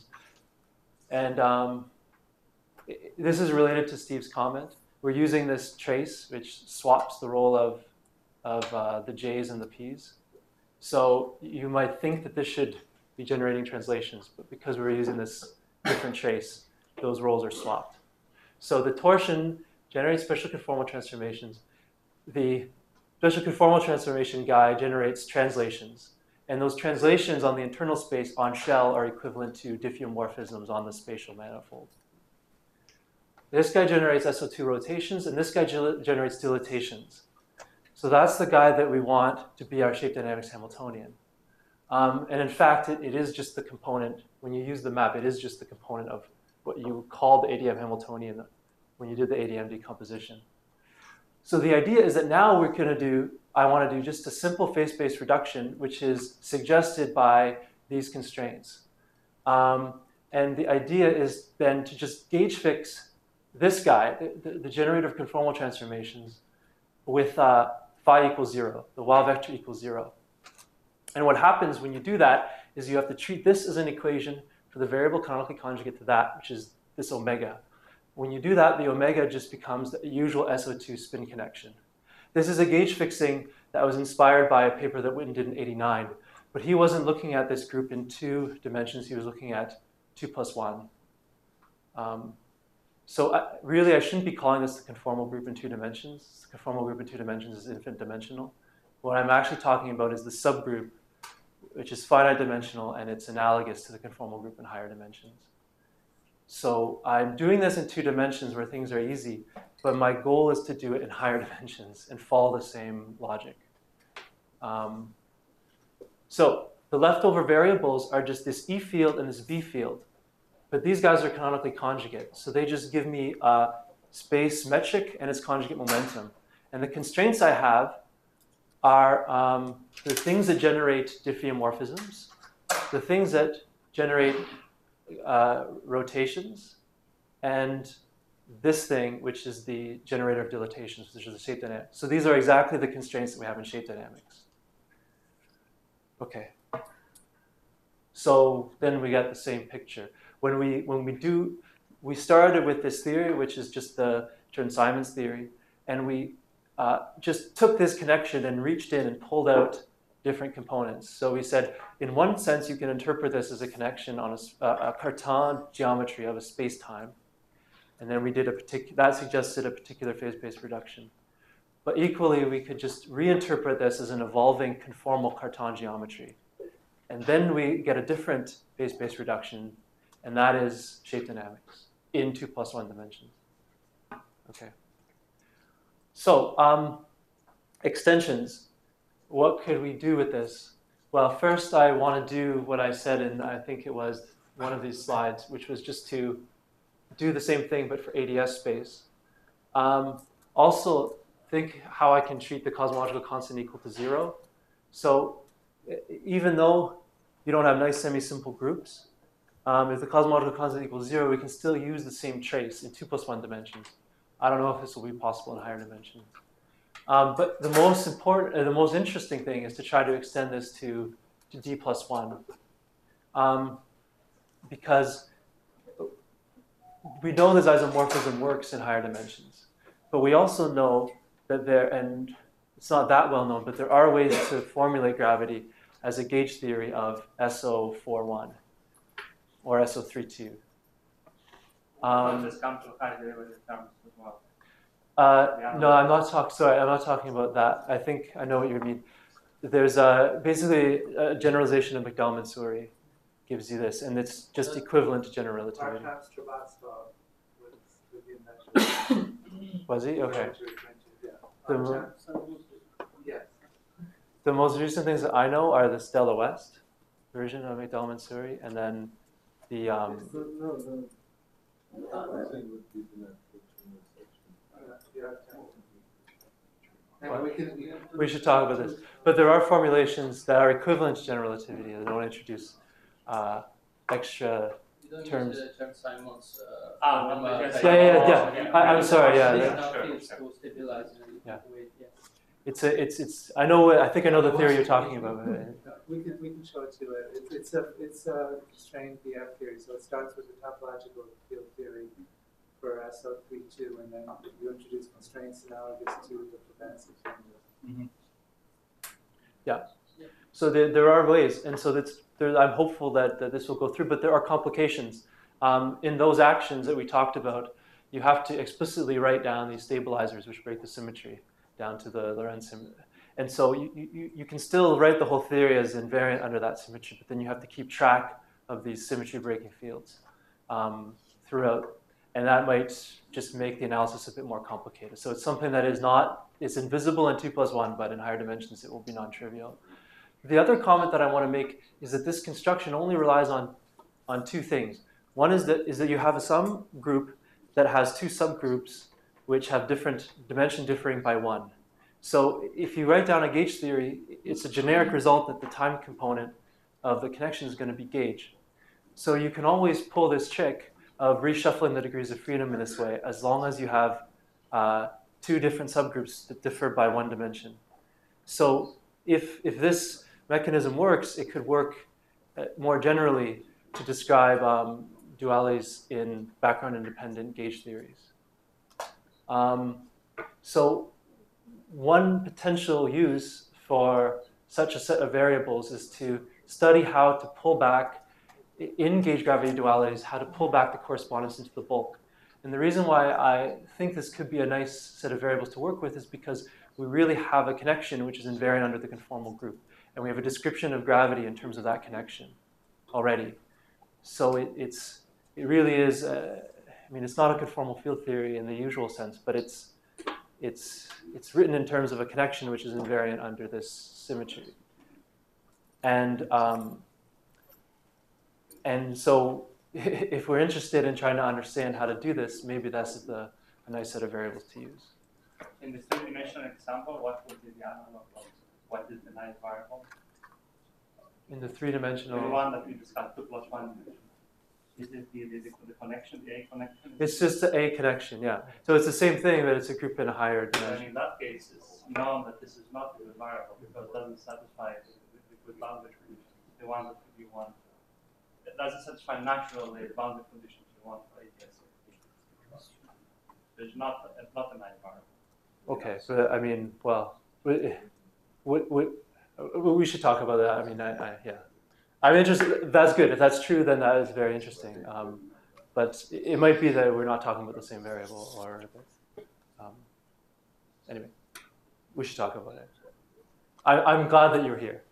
Speaker 1: And this is related to Steve's comment. We're using this trace, which swaps the role of the J's and the P's. So you might think that this should be generating translations, but because we're using this different trace, those roles are swapped. So the torsion generates special conformal transformations. The special conformal transformation guy generates translations. And those translations on the internal space on shell are equivalent to diffeomorphisms on the spatial manifold. This guy generates SO2 rotations, and this guy generates dilatations. So that's the guy that we want to be our shape dynamics Hamiltonian. And in fact, it is just the component, when you use the map, it is just the component of what you call the ADM Hamiltonian when you did the ADM decomposition. So the idea is that now we're going to do, I want to do just a simple phase-space reduction, which is suggested by these constraints. And the idea is then to just gauge fix this guy, the generator of conformal transformations, with phi equals 0, the Weil vector equals 0. And what happens when you do that is you have to treat this as an equation for the variable canonically conjugate to that, which is this omega. When you do that, the omega just becomes the usual SO2 spin connection. This is a gauge fixing that was inspired by a paper that Witten did in '89, but he wasn't looking at this group in 2 dimensions, he was looking at 2 plus 1. So really, I shouldn't be calling this the conformal group in 2 dimensions. The conformal group in 2 dimensions is infinite dimensional. What I'm actually talking about is the subgroup, which is finite dimensional, and it's analogous to the conformal group in higher dimensions. So I'm doing this in 2 dimensions where things are easy, but my goal is to do it in higher dimensions and follow the same logic. So the leftover variables are just this E field and this B field. but these guys are canonically conjugate. So they just give me a space metric and its conjugate momentum. And the constraints I have are the things that generate diffeomorphisms, the things that generate rotations, and this thing, which is the generator of dilatations, which is the shape dynamics. So these are exactly the constraints that we have in shape dynamics. Okay. So then we get the same picture. When we started with this theory, which is just the Chern-Simons theory, and we just took this connection and reached in and pulled out different components. So we said, in one sense, you can interpret this as a connection on a Cartan geometry of a space-time. And then we did that suggested a particular phase-based reduction. But equally, we could just reinterpret this as an evolving conformal Cartan geometry. And then we get a different phase-based reduction, and that is shape dynamics in 2+1 dimensions. Okay. So extensions, what could we do with this? Well, first I want to do what I said in, I think it was one of these slides, which was just to do the same thing, but for ADS space. Also, think how I can treat the cosmological constant equal to 0. So even though you don't have nice semi-simple groups, if the cosmological constant equals 0, we can still use the same trace in 2+1 dimensions. I don't know if this will be possible in higher dimensions. But the most important, the most interesting thing is to try to extend this to D+1. Because we know this isomorphism works in higher dimensions. But we also know that and it's not that well known, but there are ways to formulate gravity as a gauge theory of SO41 or SO32.
Speaker 6: Just come to high derivative terms as well.
Speaker 1: No, I'm not talking about that. I think I know what you mean. There's basically a generalization of McDowell-Mansouri gives you this, and it's just equivalent to general relativity.
Speaker 11: Perhaps Travastov with the invention.
Speaker 1: Was he? Okay.
Speaker 11: Yes.
Speaker 1: The most recent things that I know are the Stella West version of McDowell-Mansouri, and then the we should talk about this. But there are formulations that are equivalent to general relativity that don't introduce extra terms.
Speaker 8: Chern-Simons.
Speaker 1: Yeah. I'm sorry. It's. I know. I think I know the theory you're talking about.
Speaker 11: We can show it to you. It's a constrained BF theory. So it starts with the topological field theory for SO32, and then you introduce constraints analogous to the Frobenius experiment.
Speaker 1: Yeah. So there are ways, and so I'm hopeful that this will go through, but there are complications. In those actions that we talked about, you have to explicitly write down these stabilizers which break the symmetry down to the Lorentz symmetry. And so you can still write the whole theory as invariant under that symmetry, but then you have to keep track of these symmetry breaking fields throughout. And that might just make the analysis a bit more complicated. So it's something that it's invisible in 2+1, but in higher dimensions it will be non-trivial. The other comment that I want to make is that this construction only relies on two things. One is that you have some group that has two subgroups which have different dimension differing by 1. So if you write down a gauge theory, it's a generic result that the time component of the connection is going to be gauge. So you can always pull this trick of reshuffling the degrees of freedom in this way, as long as you have two different subgroups that differ by 1 dimension. So if this mechanism works, it could work more generally to describe dualities in background-independent gauge theories. So one potential use for such a set of variables is to study how to pull back, in gauge gravity dualities, how to pull back the correspondence into the bulk. And the reason why I think this could be a nice set of variables to work with is because we really have a connection which is invariant under the conformal group. And we have a description of gravity in terms of that connection already. So it really is, it's not a conformal field theory in the usual sense, but it's written in terms of a connection which is invariant under this symmetry. And so if we're interested in trying to understand how to do this, maybe that's a nice set of variables to use.
Speaker 6: In the three-dimensional example, what would be the analog of what is the ninth variable?
Speaker 1: In the
Speaker 6: The
Speaker 1: three-dimensional,
Speaker 6: one that we discussed, 2 plus 1 dimension. Is it the connection, the A connection?
Speaker 1: it's just a connection, yeah. So it's the same thing, but it's a group in a higher
Speaker 6: And
Speaker 1: dimension.
Speaker 6: in that case, it's known that this is not a good variable because it doesn't satisfy the good boundary conditions. The one that you want. It doesn't satisfy naturally the boundary conditions you want for ADS. There's not a ninth variable.
Speaker 1: Okay, but I mean, well, we should talk about that. I mean, yeah. I'm interested. That's good. If that's true, then that is very interesting. But it might be that we're not talking about the same variable, or anyway, we should talk about it. I'm glad that you're here.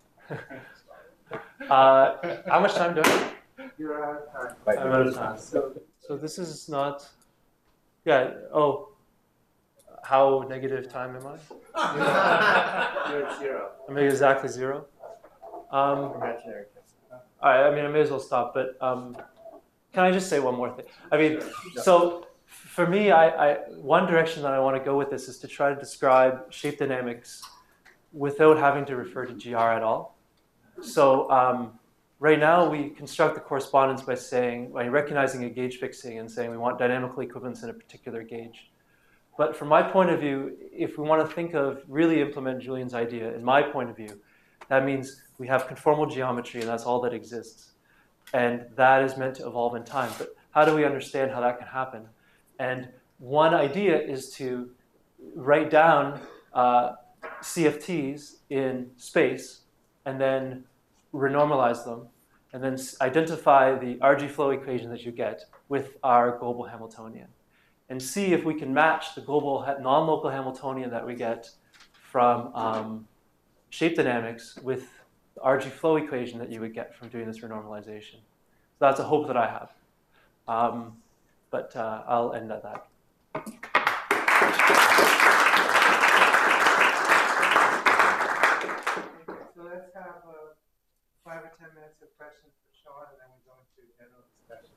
Speaker 1: How much time do I have?
Speaker 11: You're out of time.
Speaker 1: I'm out of time. So this is not. Yeah. Oh. How negative time am I?
Speaker 8: You're at 0.
Speaker 1: I'm at exactly 0.
Speaker 2: Imaginary.
Speaker 1: All right, I mean, I may as well stop, but can I just say one more thing? I mean, so for me, one direction that I want to go with this is to try to describe shape dynamics without having to refer to GR at all. So right now, we construct the correspondence by recognizing a gauge fixing and saying we want dynamical equivalence in a particular gauge. But from my point of view, if we want to think of really implement Julian's idea, in my point of view, that means we have conformal geometry and that's all that exists. And that is meant to evolve in time. But how do we understand how that can happen? And one idea is to write down CFTs in space and then renormalize them and then identify the RG flow equation that you get with our global Hamiltonian. And see if we can match the global non-local Hamiltonian that we get from shape dynamics with the RG flow equation that you would get from doing this renormalization. So that's a hope that I have. But I'll end at that.
Speaker 11: So let's have 5 or 10 minutes of questions for Sean, and then we go into general discussion.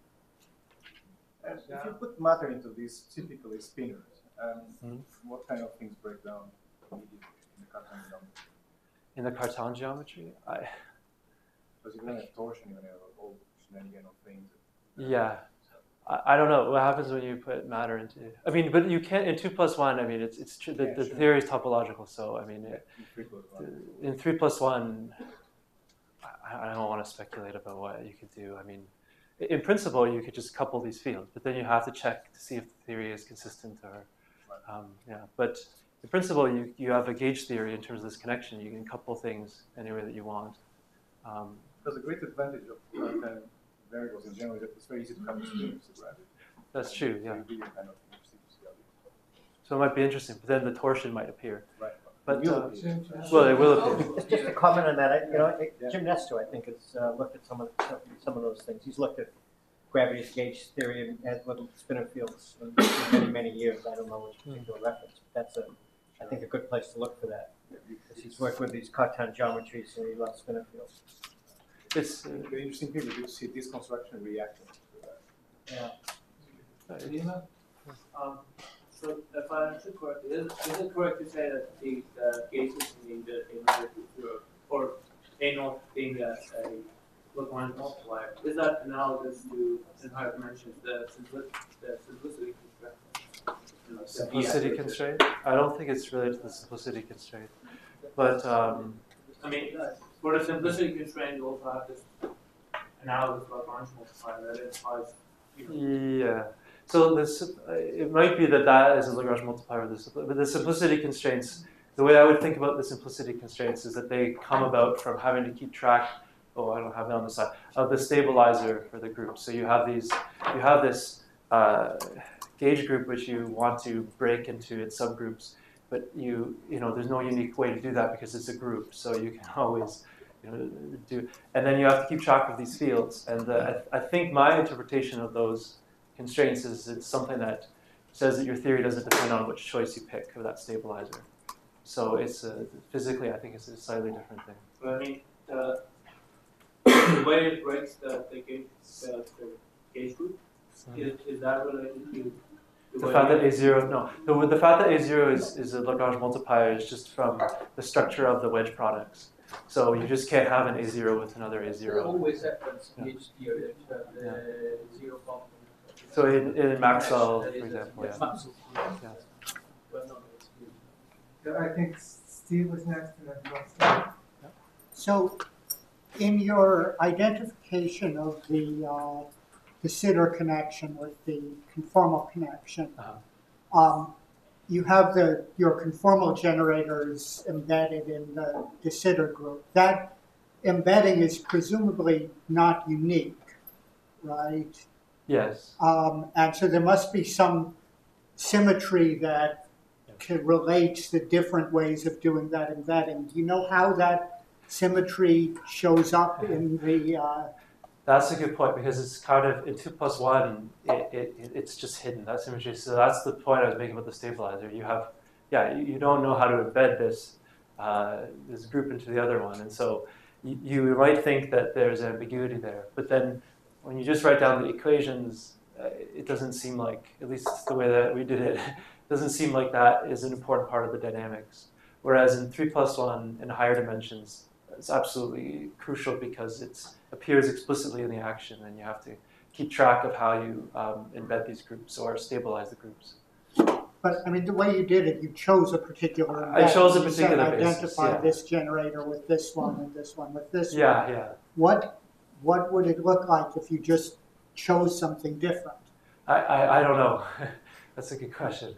Speaker 12: If you put matter into these typically spinners, what kind of things break down immediately in the Cartan geometry?
Speaker 1: In the Cartan geometry?
Speaker 12: Because you're going to have torsion, you're going to have all shenanigan of things.
Speaker 1: Yeah. I don't know what happens when you put matter into. I mean, but you can't in 2 plus 1. I mean, it's true. The theory is topological, so I mean, in 3 plus 1, I don't want to speculate about what you could do. I mean, in principle, you could just couple these fields, but then you have to check to see if the theory is consistent or, yeah. But in principle, you have a gauge theory in terms of this connection. You can couple things any way that you want.
Speaker 12: Because the great advantage of Cartan variables in general is that it's very easy to have the spinners, right?
Speaker 1: That's true, yeah.
Speaker 12: Kind of interesting to see how
Speaker 1: So it might be interesting, but then the torsion might appear.
Speaker 12: Right.
Speaker 1: But well, it will appear.
Speaker 2: Just a comment on that. Jim Nesto, I think, has looked at some of those things. He's looked at gravity gauge theory and little spinner fields in many years. I don't know which particular reference, but that's I think a good place to look for that. Because he's worked with these Cartan geometries and he loves spinner fields.
Speaker 1: It's
Speaker 12: the interesting thing is you see this construction reaction to that.
Speaker 11: Yeah.
Speaker 8: So if I understood correctly, is it correct to say that the gauges in the or A naught being a Lagrange multiplier, is that analogous to in higher dimensions the simplicity constraint?
Speaker 1: Simplicity constraint? I don't think it's related to the simplicity constraint. But
Speaker 8: I mean, for the simplicity constraint, you also have this analogous Lagrange multiplier that implies.
Speaker 1: Yeah. So this, it might be that is a Lagrange multiplier of this, but the simplicity constraints, the way I would think about the simplicity constraints is that they come about from having to keep track, I don't have it on the side, of the stabilizer for the group. So you have this gauge group which you want to break into its subgroups, but there's no unique way to do that because it's a group. So you can always do, and then you have to keep track of these fields. And I think my interpretation of those constraints is it's something that says that your theory doesn't depend on which choice you pick of that stabilizer. So it's physically, I think it's a slightly different thing.
Speaker 8: But I mean, when it breaks the gauge group, is that related to
Speaker 1: the fact that A0, no, the fact that A0 is a Lagrange multiplier is just from the structure of the wedge products. So you just can't have an A0 with another A0.
Speaker 8: It always happens in each theory that the zero component.
Speaker 1: So in Maxwell, for example, yeah.
Speaker 8: Maxwell.
Speaker 1: Yeah.
Speaker 8: But not
Speaker 11: I think Steve was next and then Ross.
Speaker 10: So, in your identification of the Sitter connection with the conformal connection, you have your conformal generators embedded in the de Sitter group. That embedding is presumably not unique, right?
Speaker 1: Yes.
Speaker 10: And so there must be some symmetry that relates the different ways of doing that embedding. Do you know how that symmetry shows up in the...
Speaker 1: That's a good point, because it's kind of, in 2 plus 1, it's just hidden, that symmetry. So that's the point I was making about the stabilizer. You have, you don't know how to embed this group into the other one. And so you might think that there's ambiguity there. But then when you just write down the equations, it doesn't seem like, at least the way that we did it, doesn't seem like that is an important part of the dynamics. Whereas in 3 plus 1 in higher dimensions, it's absolutely crucial because it appears explicitly in the action, and you have to keep track of how you embed these groups or stabilize the groups.
Speaker 10: But I mean, the way you did it, you chose a particular embedding.
Speaker 1: I chose a particular basis.
Speaker 10: Identify this generator with this one and this one with this one.
Speaker 1: Yeah.
Speaker 10: What would it look like if you just chose something different?
Speaker 1: I don't know. That's a good question.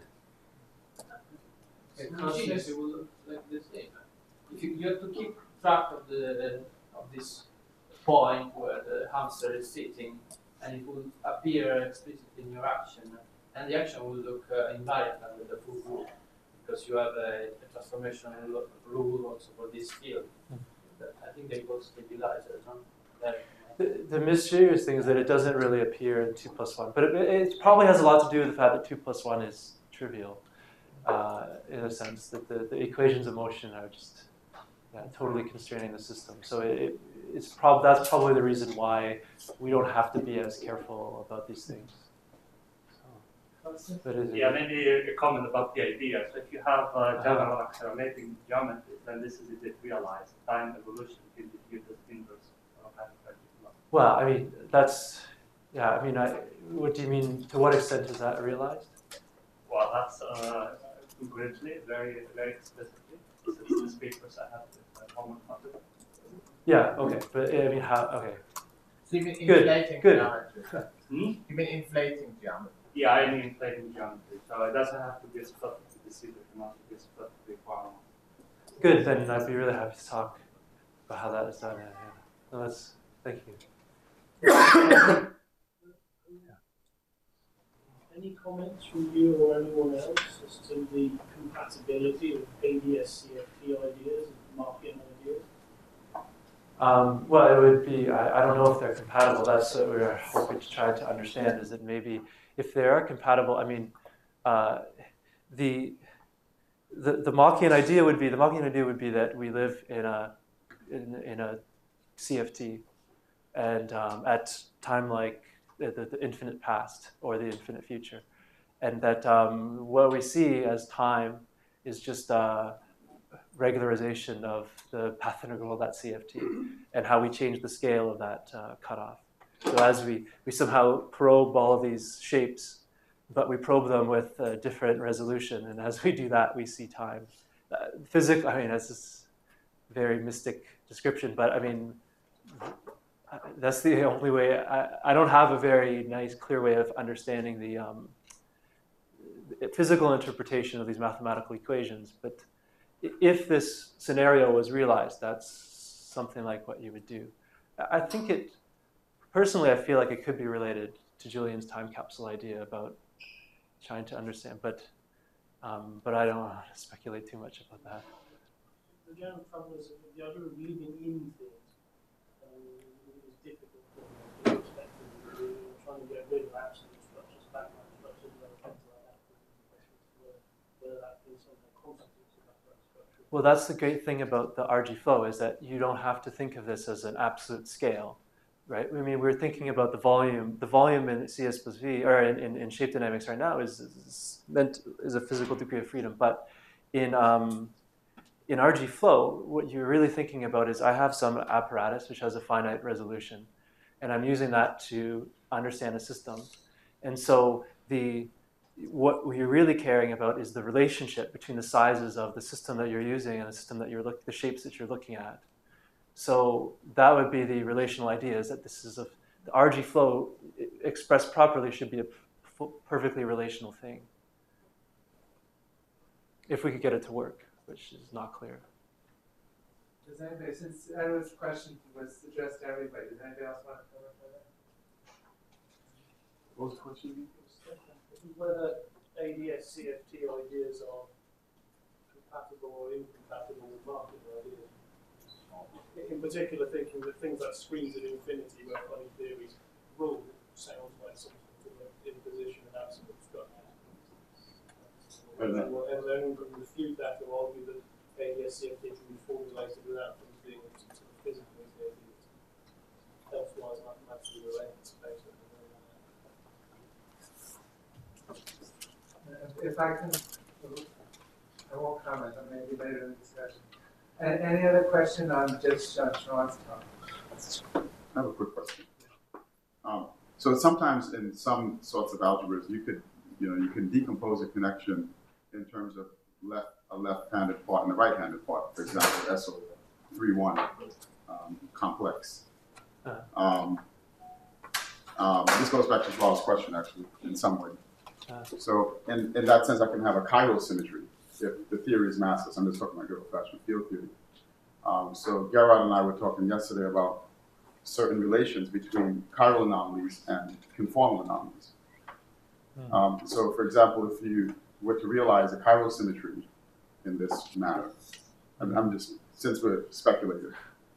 Speaker 8: Continuously will look like this thing. If you have to keep track of this point where the hamster is sitting, and it will appear explicitly in your action, and the action will look invariant under the full rule, because you have a transformation rule also for this field. I think they call stabilizers.
Speaker 1: The mysterious thing is that it doesn't really appear in 2 plus 1, but it probably has a lot to do with the fact that 2 plus 1 is trivial, in a sense that the equations of motion are just totally constraining the system. So that's probably the reason why we don't have to be as careful about these things.
Speaker 6: Maybe a comment about the idea. So if you have general accelerating geometry, then this is it realized. Time evolution can be viewed as inverse.
Speaker 1: Well, I mean, that's, what do you mean, to what extent is that realized?
Speaker 6: Well, that's concretely, very, very explicitly. This papers I have with Holman Buffett.
Speaker 1: Yeah, okay, but I mean, how, okay.
Speaker 3: So you mean inflating geometry?
Speaker 6: You
Speaker 3: mean inflating geometry?
Speaker 6: Yeah, I mean inflating geometry. So it doesn't have to be split to the seed, it can also be split to the quantum.
Speaker 1: Good, then I'd be really happy to talk about how that is done. No, thank you.
Speaker 7: Any comments from you or anyone else as to the compatibility of ADS-CFT ideas and Markian ideas?
Speaker 1: Well, it would be, I don't know if they're compatible. That's what we're hoping to try to understand, is that maybe if they are compatible, I mean, the Machian idea would be that we live in a CFT, and at time like the infinite past or the infinite future, and that what we see as time is just regularization of the path integral of that CFT and how we change the scale of that cutoff. So as we somehow probe all of these shapes, but we probe them with a different resolution, and as we do that, we see time. Physically, I mean, that's this very mystic description, but I mean, that's the only way. I don't have a very nice, clear way of understanding the physical interpretation of these mathematical equations, but if this scenario was realized, that's something like what you would do. I think personally, I feel like it could be related to Julian's time capsule idea about trying to understand, but I don't want to speculate too much about that.
Speaker 7: The general trouble is that the idea of living in things is difficult from the perspective of trying to get rid of absolute structures, background structures, and things like that. Whether that be something constitutes a background structure
Speaker 1: Well, that's the great thing about the RG flow is that you don't have to think of this as an absolute scale, right? I mean, we're thinking about the volume. The volume in CS plus V, or in shape dynamics right now is a physical degree of freedom. But in RG flow, what you're really thinking about is I have some apparatus which has a finite resolution, and I'm using that to understand a system. And so what you're really caring about is the relationship between the sizes of the system that you're using and the system that the shapes that you're looking at. So that would be the relational idea, is that this is the RG flow expressed properly should be a perfectly relational thing. If we could get it to work, which is not clear.
Speaker 11: Does anybody, since Edward's question was addressed to everybody, does anybody else want to comment on that?
Speaker 3: What was the question?
Speaker 7: Whether ADS CFT ideas are compatible or incompatible with market ideas. In particular, thinking that things like screens at infinity, where funny theories rule, sounds like something to the imposition of absolute structure. And then refute that or argue that ADS CFT can be formulated without things being some sort of physical ideas. Elsewise, mathematically related space.
Speaker 11: If I can, I won't comment on maybe later in the discussion. And any other question on just Sean's talk?
Speaker 13: I have a quick question. So sometimes in some sorts of algebras, you can decompose a connection in terms of a left-handed part and a right-handed part. For example, SO31 complex. This goes back to Joel's question, actually, in some way. So in that sense, I can have a chiral symmetry if the theory is massless. I'm just talking about good old-fashioned field theory. So Gerard and I were talking yesterday about certain relations between chiral anomalies and conformal anomalies. So for example, if you were to realize a chiral symmetry in this matter, I'm just, since we're speculating,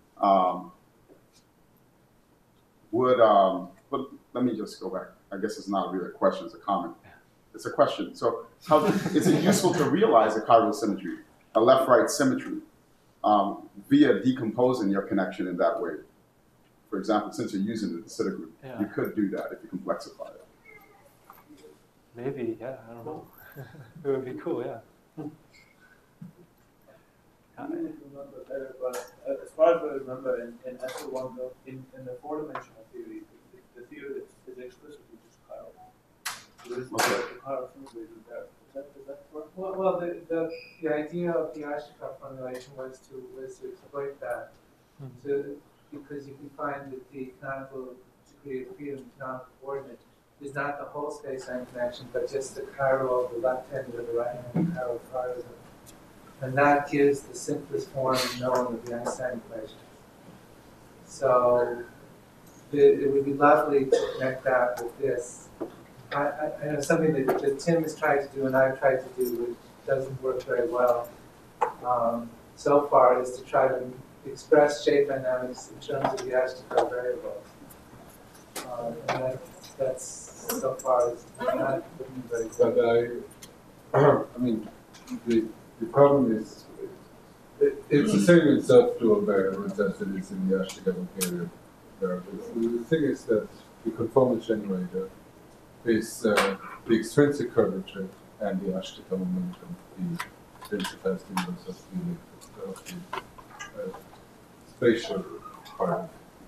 Speaker 13: but let me just go back. I guess it's not really a question, it's a comment. It's a question. So how is it useful to realize a chiral symmetry, a left-right symmetry, via decomposing your connection in that way? For example, since you're using the de Sitter group, you could do that if you complexify it.
Speaker 1: Maybe, yeah, I don't know. It would be cool, yeah.
Speaker 8: I don't remember better, but as far as I remember, in SO1, in the four-dimensional theory, the theory is explicitly just chiral. There is no chiral symmetry there. Is that correct?
Speaker 11: Well, the idea of the Ashtikov formulation was to exploit that, because you can find that the canonical degree of freedom, canonical coordinate, is not the whole space-time connection, but just the chiral of the left-handed or the right-handed chiral chirism. And that gives the simplest form known of the Einstein equation. So it would be lovely to connect that with this. I know something that Tim has tried to do and I've tried to do, which doesn't work very well so far, is to try to express shape dynamics in terms of the Ashtikov variables. And that's so far is not looking very good.
Speaker 5: But I mean, the problem is, it's the same in self-dual variables as it is in the Ashtikov variables. The thing is that the conformal generator is the extrinsic curvature and the Ashtikov momentum, the principal inverse of the spatial part of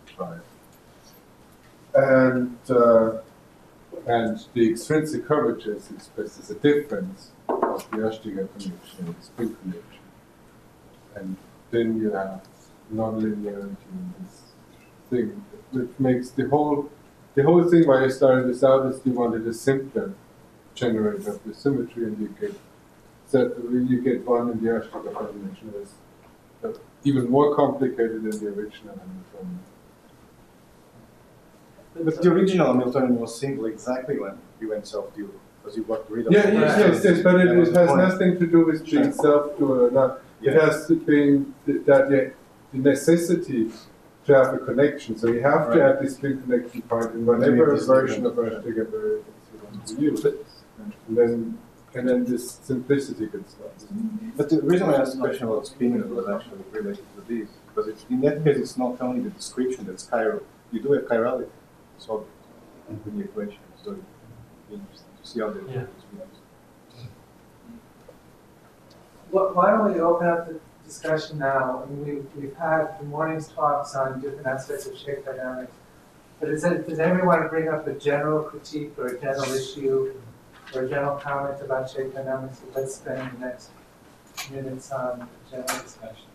Speaker 5: the and the extrinsic curvature is expressed as a difference of the Ashtikov connection and the spin connection. And then you have nonlinearity in this thing, which makes the whole thing why I started this out is you wanted a simpler generator of the symmetry, and you get one in the Ashtikov combination is even more complicated than the original Hamiltonian.
Speaker 12: But the original Hamiltonian was simple exactly when you went self-dual, because you got rid of
Speaker 5: yes, but it has nothing to do with being self-dual or not. It has to be the necessity to have a connection. So you have to add this string connection part in whatever version of Ashtikov variables you want to use. And then And then this simplicity can start.
Speaker 12: But the reason I asked the question about spinning was actually related to this, because in that case, it's not only the description that's chiral. You do have chirality solved in the equation, so it'd be interesting to see how the
Speaker 11: Why don't we open up the discussion now? I mean, we've had the morning's talks on different aspects of shape dynamics, but does anybody want to bring up a general critique or a general issue or a general comment about shape dynamics? So let's spend the next minutes on general discussion.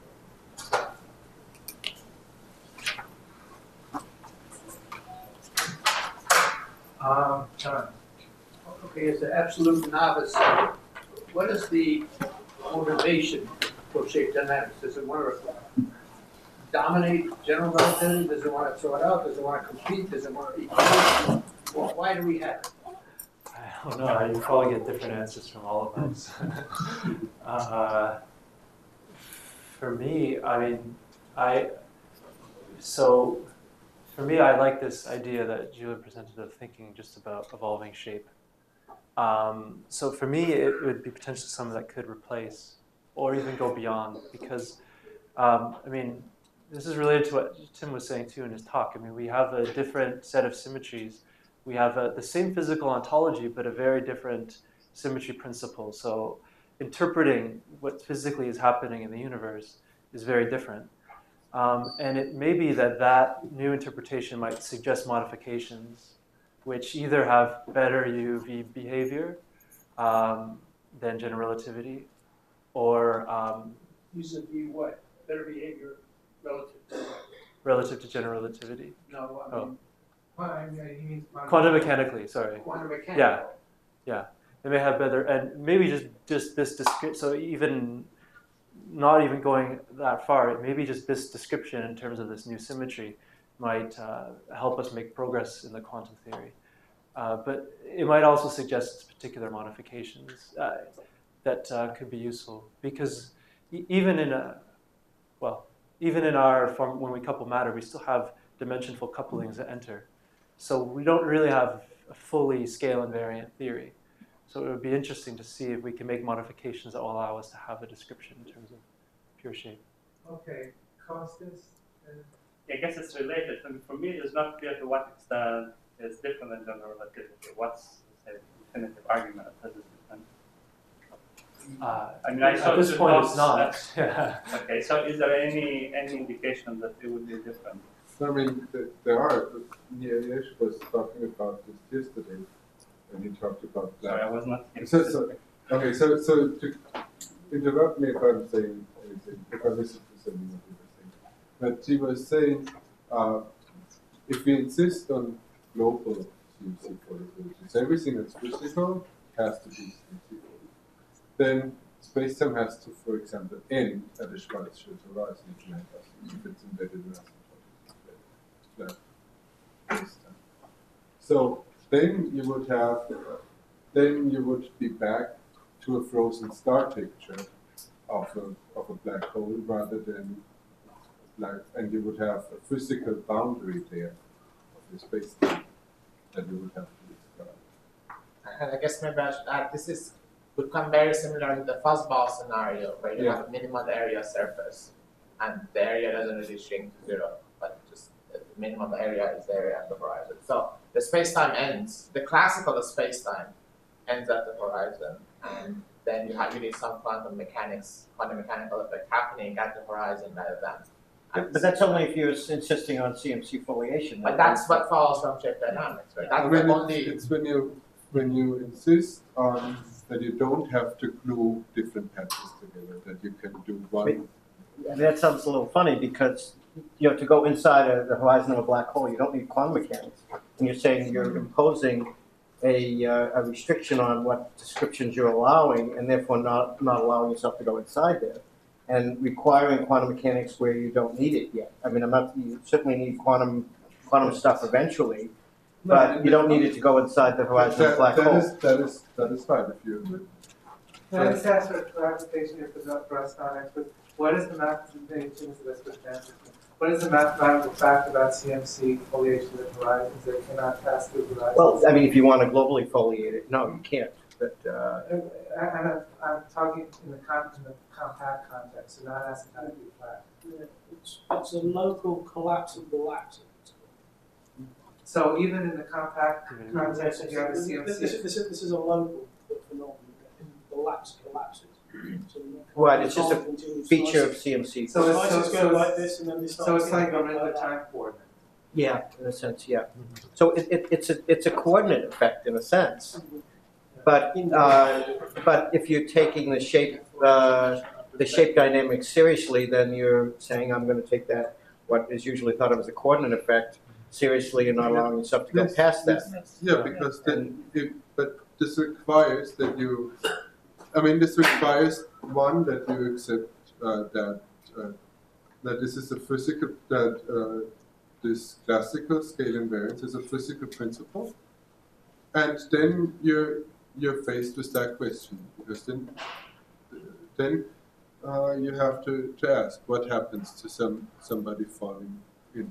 Speaker 11: John.
Speaker 14: Okay, as an absolute novice, what is the motivation for shape dynamics? Does it want to dominate general relativity? Does it want to throw it out? Does it want to compete? Does it want to equal? Well, why do we have it?
Speaker 1: I don't know. You probably get different answers from all of us. For me, I mean, for me, I like this idea that Julia presented of thinking just about evolving shape. So for me, it would be potentially something that could replace or even go beyond, because, I mean, this is related to what Tim was saying too in his talk. I mean, we have a different set of symmetries. We have the same physical ontology, but a very different symmetry principle. So interpreting what physically is happening in the universe is very different. And it may be that new interpretation might suggest modifications which either have better UV behavior than general relativity, or
Speaker 14: vis-a-vis what? Better behavior relative to what?
Speaker 1: Relative to general relativity.
Speaker 14: No, I mean,
Speaker 11: he means
Speaker 1: quantum mechanically, sorry.
Speaker 14: Quantum mechanical.
Speaker 1: Yeah, yeah. They may have better, and maybe just this description. So even not even going that far, maybe just this description in terms of this new symmetry might help us make progress in the quantum theory. But it might also suggest particular modifications that could be useful, because even in our form, when we couple matter, we still have dimensionful couplings that enter. So we don't really have a fully scale invariant theory. So it would be interesting to see if we can make modifications that will allow us to have a description in terms of pure shape.
Speaker 11: Okay, Costas?
Speaker 6: I guess it's related. I mean, for me, it's not clear to what extent it's different than general relativity. What's the definitive argument that is different?
Speaker 1: I mean, at this point, it's not. Yeah.
Speaker 6: Okay, so is there any indication that it would be different?
Speaker 5: I mean, there are. Nietzsche was talking about this yesterday, and he talked about that.
Speaker 6: Sorry, I was not.
Speaker 5: So to interrupt me if I'm saying anything, if I listen to something that you were saying. But he was saying, if we insist on global CMC probabilities, everything that's physical has to be CMC. Then space-time has to, for example, end at a Schwarzschild horizon if it's embedded in flat space-time. So then you would be back to a frozen star picture of a black hole rather than and you would have a physical boundary there of the space-time that you would have to describe.
Speaker 15: And I guess maybe I should add, this would come very similar to the fuzzball scenario, where you have a minimal area surface, and the area doesn't really shrink to zero, but just the minimum area is the area at the horizon. So the space-time ends, the classical space-time ends at the horizon, and then you need some quantum mechanical effect happening at the horizon rather than.
Speaker 2: But that's only if you're insisting on CMC foliation.
Speaker 15: But that's what follows from shape dynamics, right? That's
Speaker 5: I mean,
Speaker 15: only.
Speaker 5: It's when you insist on that you don't have to glue different patches together, that you can do one.
Speaker 2: That sounds a little funny because to go inside the horizon of a black hole, you don't need quantum mechanics. And you're saying you're imposing a restriction on what descriptions you're allowing, and therefore not allowing yourself to go inside there, and requiring quantum mechanics where you don't need it yet. I mean, you certainly need quantum stuff eventually, but you don't need it to go inside the horizon of a black hole.
Speaker 5: That is fine if you.
Speaker 11: Can I just ask for clarification here for us non-experts? What is the mathematical What is the mathematical fact about CMC foliation of horizons that cannot pass through horizons?
Speaker 2: Well, I mean, if you want to globally foliate it, no, you can't.
Speaker 11: But and I'm talking in the compact context, so not asymptotically flat.
Speaker 7: Yeah, it's a local collapsible atom.
Speaker 11: So even in the compact context, if you have a CMC.
Speaker 7: This is a local phenomenon. The lapse collapses. So
Speaker 2: Right, it's just a feature of CMC.
Speaker 11: So
Speaker 7: slices go like this, and then they start.
Speaker 11: So it's like a
Speaker 7: spinning
Speaker 11: regular
Speaker 7: that.
Speaker 11: time coordinate.
Speaker 2: Yeah, in a sense, yeah. So it's a coordinate effect in a sense, but if you're taking the shape dynamics seriously, then you're saying I'm going to take that what is usually thought of as a coordinate effect seriously and not allowing yourself to go past that.
Speaker 5: Yeah, because but this requires that you. I mean, this requires one that you accept that this is a physical this classical scale invariance is a physical principle, and then you're faced with that question, because then you have to ask what happens to somebody falling in,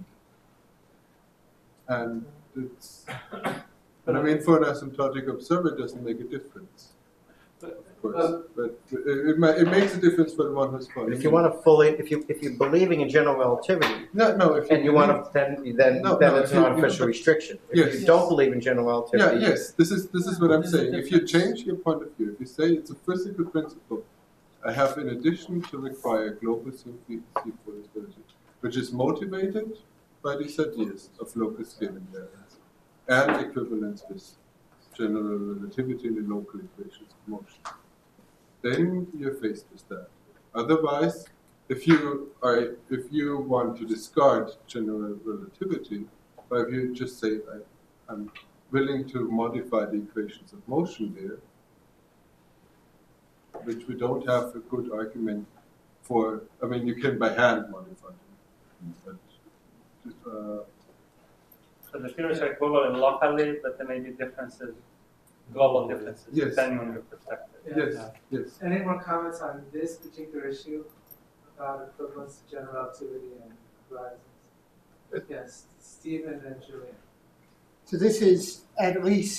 Speaker 5: and it's. But I mean, for an asymptotic observer, it doesn't make a difference. Of course, but it makes a difference for the one who's falling.
Speaker 2: If you want to fully, if you're believing in general relativity, and you want to, then it's an artificial restriction. If you don't believe in general relativity,
Speaker 5: this is what I'm saying. If you change your point of view, if you say it's a physical principle, I have in addition to require global CMC stability, which is motivated by these ideas of local scale invariance and equivalence with general relativity in the local equations of motion. Then you're faced with that. Otherwise, if you want to discard general relativity, or if you just say I'm willing to modify the equations of motion there, which we don't have a good argument for. I mean, you can by hand modify them, but.
Speaker 6: So the theories are equivalent locally, but there may be differences, global differences, depending on your perspective.
Speaker 5: Yes.
Speaker 11: Any more comments on this particular issue about equivalence to general relativity and horizons? Yes, Stephen and then Julian.
Speaker 10: So this is at least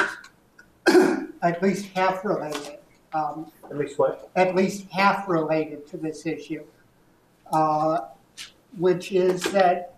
Speaker 10: half related.
Speaker 2: At least what?
Speaker 10: At least half related to this issue, which is that.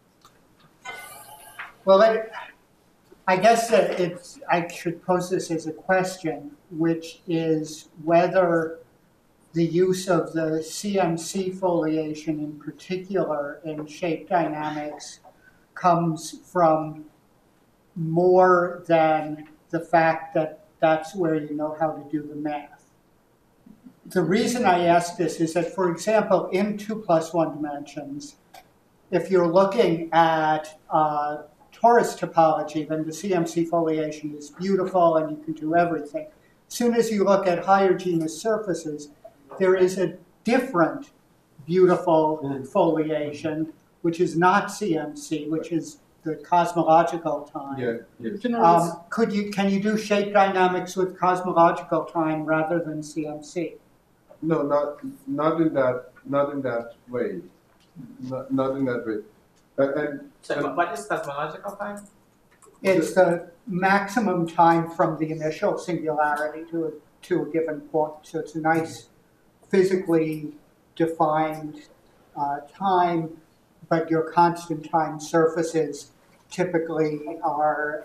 Speaker 10: Well, I guess that I should pose this as a question, which is whether the use of the CMC foliation in particular in shape dynamics comes from more than the fact that that's where you know how to do the math. The reason I ask this is that, for example, in 2+1 dimensions, if you're looking at torus topology, then the CMC foliation is beautiful and you can do everything. As soon as you look at higher genus surfaces, there is a different beautiful foliation, which is not CMC, which is the cosmological time. Can you do shape dynamics with cosmological time rather than CMC?
Speaker 5: No, not in that way. Not in that way.
Speaker 15: So what is cosmological time?
Speaker 10: It's the maximum time from the initial singularity to a given point. So it's a nice physically defined time, but your constant time surfaces typically are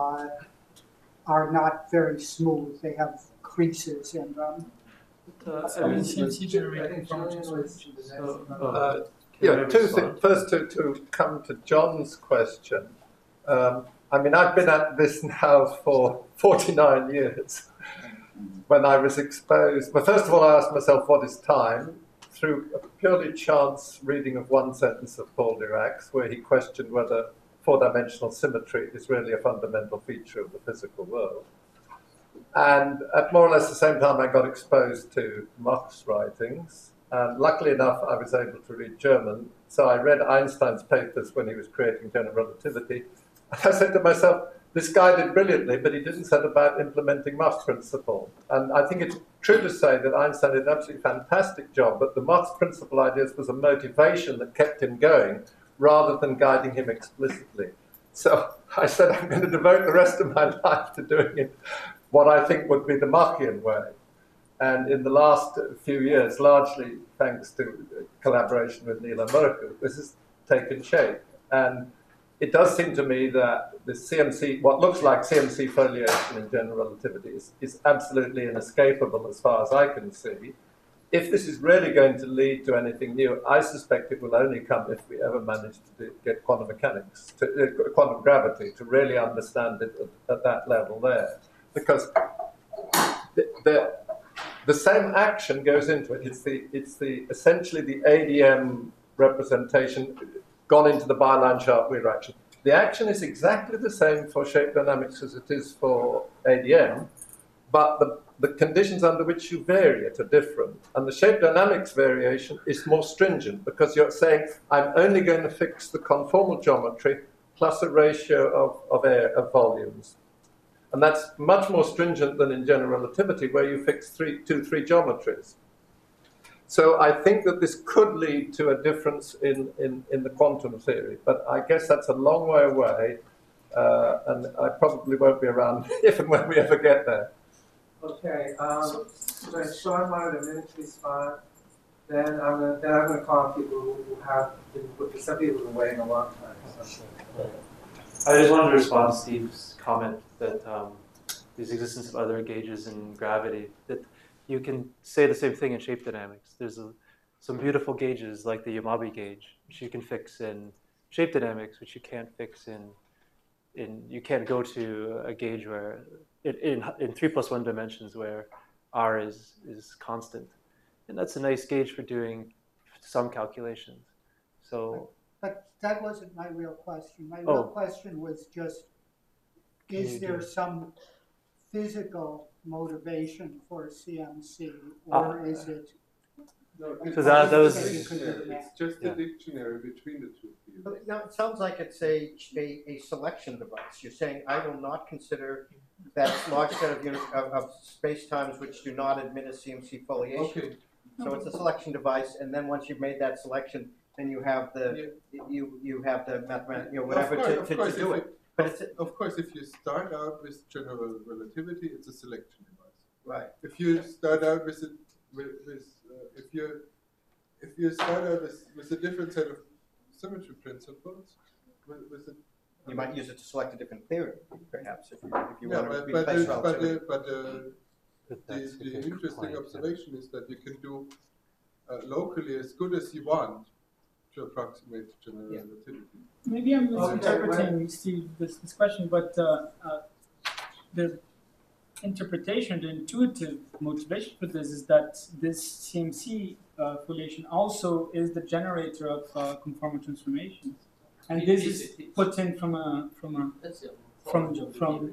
Speaker 10: not very smooth. They have creases in them.
Speaker 4: CMC generating functions.
Speaker 16: Yeah, two things. First, to come to John's question. I mean, I've been at this now for 49 years. When I was exposed, well, first of all, I asked myself, what is time? Through a purely chance reading of one sentence of Paul Dirac's, where he questioned whether four-dimensional symmetry is really a fundamental feature of the physical world. And at more or less the same time, I got exposed to Mach's writings. And luckily enough, I was able to read German. So I read Einstein's papers when he was creating general relativity. And I said to myself, this guy did brilliantly, but he didn't set about implementing Mach's principle. And I think it's true to say that Einstein did an absolutely fantastic job, but the Mach's principle ideas was a motivation that kept him going rather than guiding him explicitly. So I said, I'm going to devote the rest of my life to doing it what I think would be the Machian way. And in the last few years, largely thanks to collaboration with Neil and Mirko, this has taken shape. And it does seem to me that the CMC, what looks like CMC foliation in general relativity is absolutely inescapable as far as I can see. If this is really going to lead to anything new, I suspect it will only come if we ever manage to get quantum mechanics, quantum gravity, to really understand it at that level there. Because the same action goes into it. It's essentially the ADM representation gone into the Byline Sharp-Wheeler action. The action is exactly the same for shape dynamics as it is for ADM, but the conditions under which you vary it are different. And the shape dynamics variation is more stringent because you're saying, I'm only going to fix the conformal geometry plus a ratio of volumes. And that's much more stringent than in general relativity, where you fix three geometries. So I think that this could lead to a difference in the quantum theory, but I guess that's a long way away, and I probably won't be around if and when we ever get there.
Speaker 11: Okay, so Sean wanted a minute to respond. Then I'm going to call on people who have been, some people have been waiting a long time. So.
Speaker 1: I just wanted to respond to Steve's comment that there's existence of other gauges in gravity, that you can say the same thing in shape dynamics. There's some beautiful gauges like the Yamabe gauge, which you can fix in shape dynamics, which you can't fix you can't go to a gauge where in 3+1 dimensions where R is constant. And that's a nice gauge for doing some calculations. So,
Speaker 10: but that wasn't my real question. My real question was just, is there some physical motivation for CMC, or is it?
Speaker 1: So that was.
Speaker 5: It's just a dictionary between the two fields.
Speaker 2: But now it sounds like it's a selection device. You're saying I will not consider that large set of space-times which do not admit a CMC foliation.
Speaker 5: Okay.
Speaker 2: So it's a selection device, and then once you've made that selection, then you have the you have the mathematics, whatever to do it. But
Speaker 5: of course, if you start out with general relativity, it's a selection device.
Speaker 2: Right.
Speaker 5: If you start out with if you start out with a different set of symmetry principles,
Speaker 2: you might use it to select a different theory, perhaps, if you
Speaker 5: yeah,
Speaker 2: want to
Speaker 5: but
Speaker 2: replace relativity.
Speaker 5: The interesting observation is that you can do locally as good as you want to approximate general relativity.
Speaker 4: Maybe I'm misinterpreting, Steve, this question, but the interpretation, the intuitive motivation for this is that this CMC foliation also is the generator of conformal transformations, and this is put in from a principle.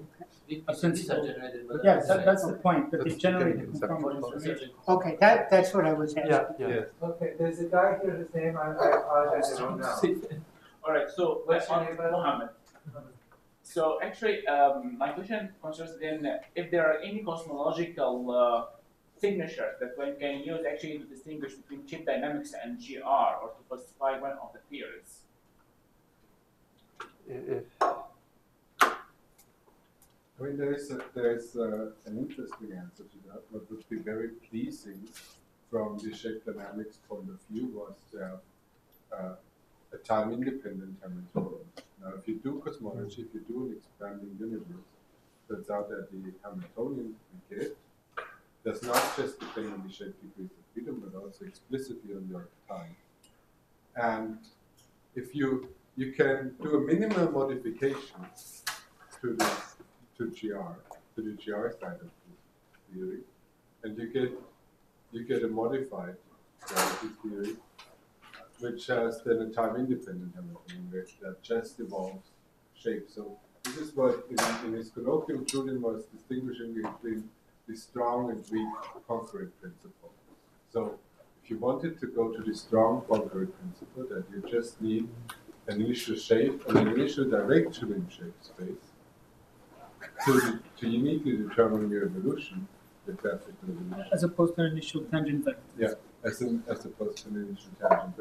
Speaker 4: Yes, that's the point, that they generate the conformal transformation.
Speaker 10: Okay, that's what I was asking.
Speaker 1: Yeah.
Speaker 11: Okay, there's a guy here whose name I apologize, I don't know.
Speaker 8: All right, so
Speaker 11: What's your name,
Speaker 8: Mohammed. So actually, my question concerns then if there are any cosmological signatures that one can use actually to distinguish between chip dynamics and GR, or to classify one of the theories.
Speaker 5: I mean, there's an interesting answer to that. What would be very pleasing from the shape dynamics point of view was to have a time-independent Hamiltonian. Now, if you do cosmology, if you do an expanding universe, turns out that the Hamiltonian we get does not just depend on the shape degrees of freedom, but also explicitly on your time. And if you can do a minimal modification to the GR side of the theory, and you get a modified gravity theory, which has then a time-independent Hamiltonian that just evolves shape. So this is what in his colloquium Julian was distinguishing between the strong and weak concurrent principle. So if you wanted to go to the strong concurrent principle, that you just need an initial shape and an initial direction in shape space to uniquely determine your evolution, the classical evolution.
Speaker 4: As opposed to an initial tangent vector.
Speaker 5: Yeah, as opposed to an initial tangent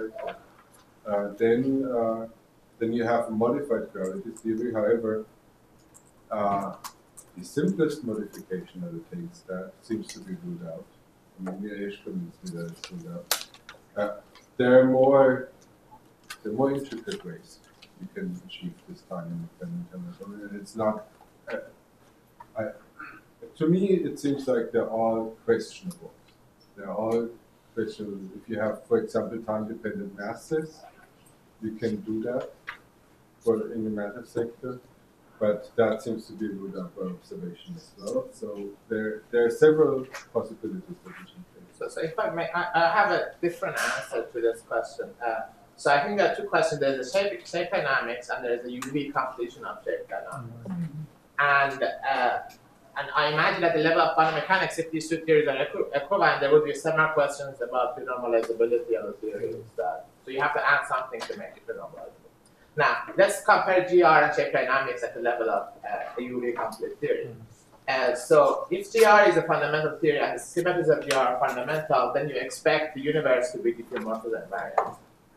Speaker 5: vector. Then you have a modified gravity theory. However, the simplest modification of the things that seems to be ruled out. I mean, Mireille convinced me that it's ruled out. There are more intricate ways you can achieve this time independent element, and it's not. To me, it seems like they're all questionable. They're all questionable. If you have, for example, time-dependent masses, you can do that in the matter sector, but that seems to be ruled out by observation as well. So there are several possibilities that we can take.
Speaker 15: So if I may, I have a different answer to this question. So I think there are two questions. There's the shape dynamics and there's the UV completion of shape dynamics. And I imagine at the level of quantum mechanics, if these two theories are equivalent, there would be similar questions about the normalizability of the theories. So you have to add something to make it normalizable. Now, let's compare GR and shape dynamics at the level of the UV complete theory. So if GR is a fundamental theory and the symmetries of GR are fundamental, then you expect the universe to be diffeomorphic and invariant.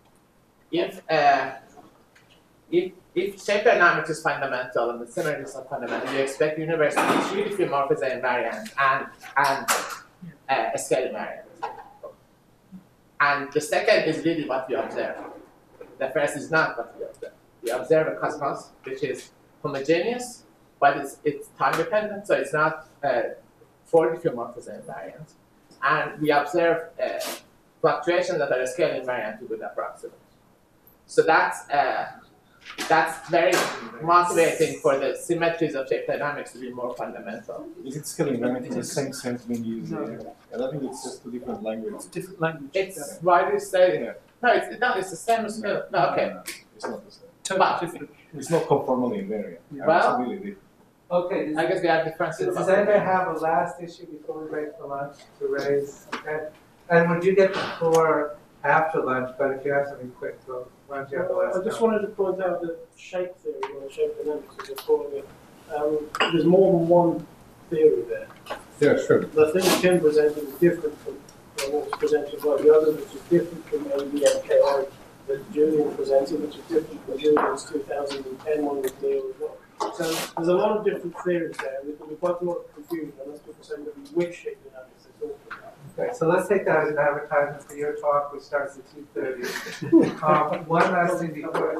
Speaker 15: If shape dynamics is fundamental and the symmetries are fundamental, you expect the universe to be 3 diffeomorphic and invariant and a scale invariant. And the second is really what we observe. The first is not what we observe. We observe a cosmos which is homogeneous, but it's time dependent, so it's not 4 diffeomorphic and invariant. And we observe fluctuations that are scale invariant to good approximate. So that's very motivating for the symmetries of shape dynamics to be more fundamental.
Speaker 12: Is it scale invariant in the same sense when you use it? And I think it's just two different languages. It's
Speaker 4: different language.
Speaker 15: It's why do you say no? It's the same as scale. No, okay.
Speaker 12: No, it's not the same.
Speaker 4: Totally.
Speaker 12: It's not conformally invariant.
Speaker 15: Well,
Speaker 12: it's really different.
Speaker 11: Okay.
Speaker 15: I guess we have differences.
Speaker 11: Does anybody have a last issue before we break for lunch to raise? Okay. And would you get the floor after lunch? But if you have something quick, well, why don't you have the last?
Speaker 7: I just wanted to point out that shape theory, or shape dynamics, as they're calling it, there's more than one theory there.
Speaker 5: Yeah, sure.
Speaker 7: The thing Tim presented is different from what was presented by the others, which is different from ABMKI that Julian presented, which is different from Julian's 2010 one with Neil as well. So there's a lot of different theories there, and there can be quite a lot of confusion unless people say which shape dynamics they're talking about.
Speaker 11: Okay, so let's take that as an advertisement for your talk, which starts at 2:30. One last thing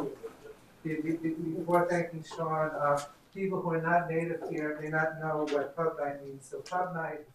Speaker 11: before thanking Sean, people who are not native here may not know what Pub Night means. So Pub Night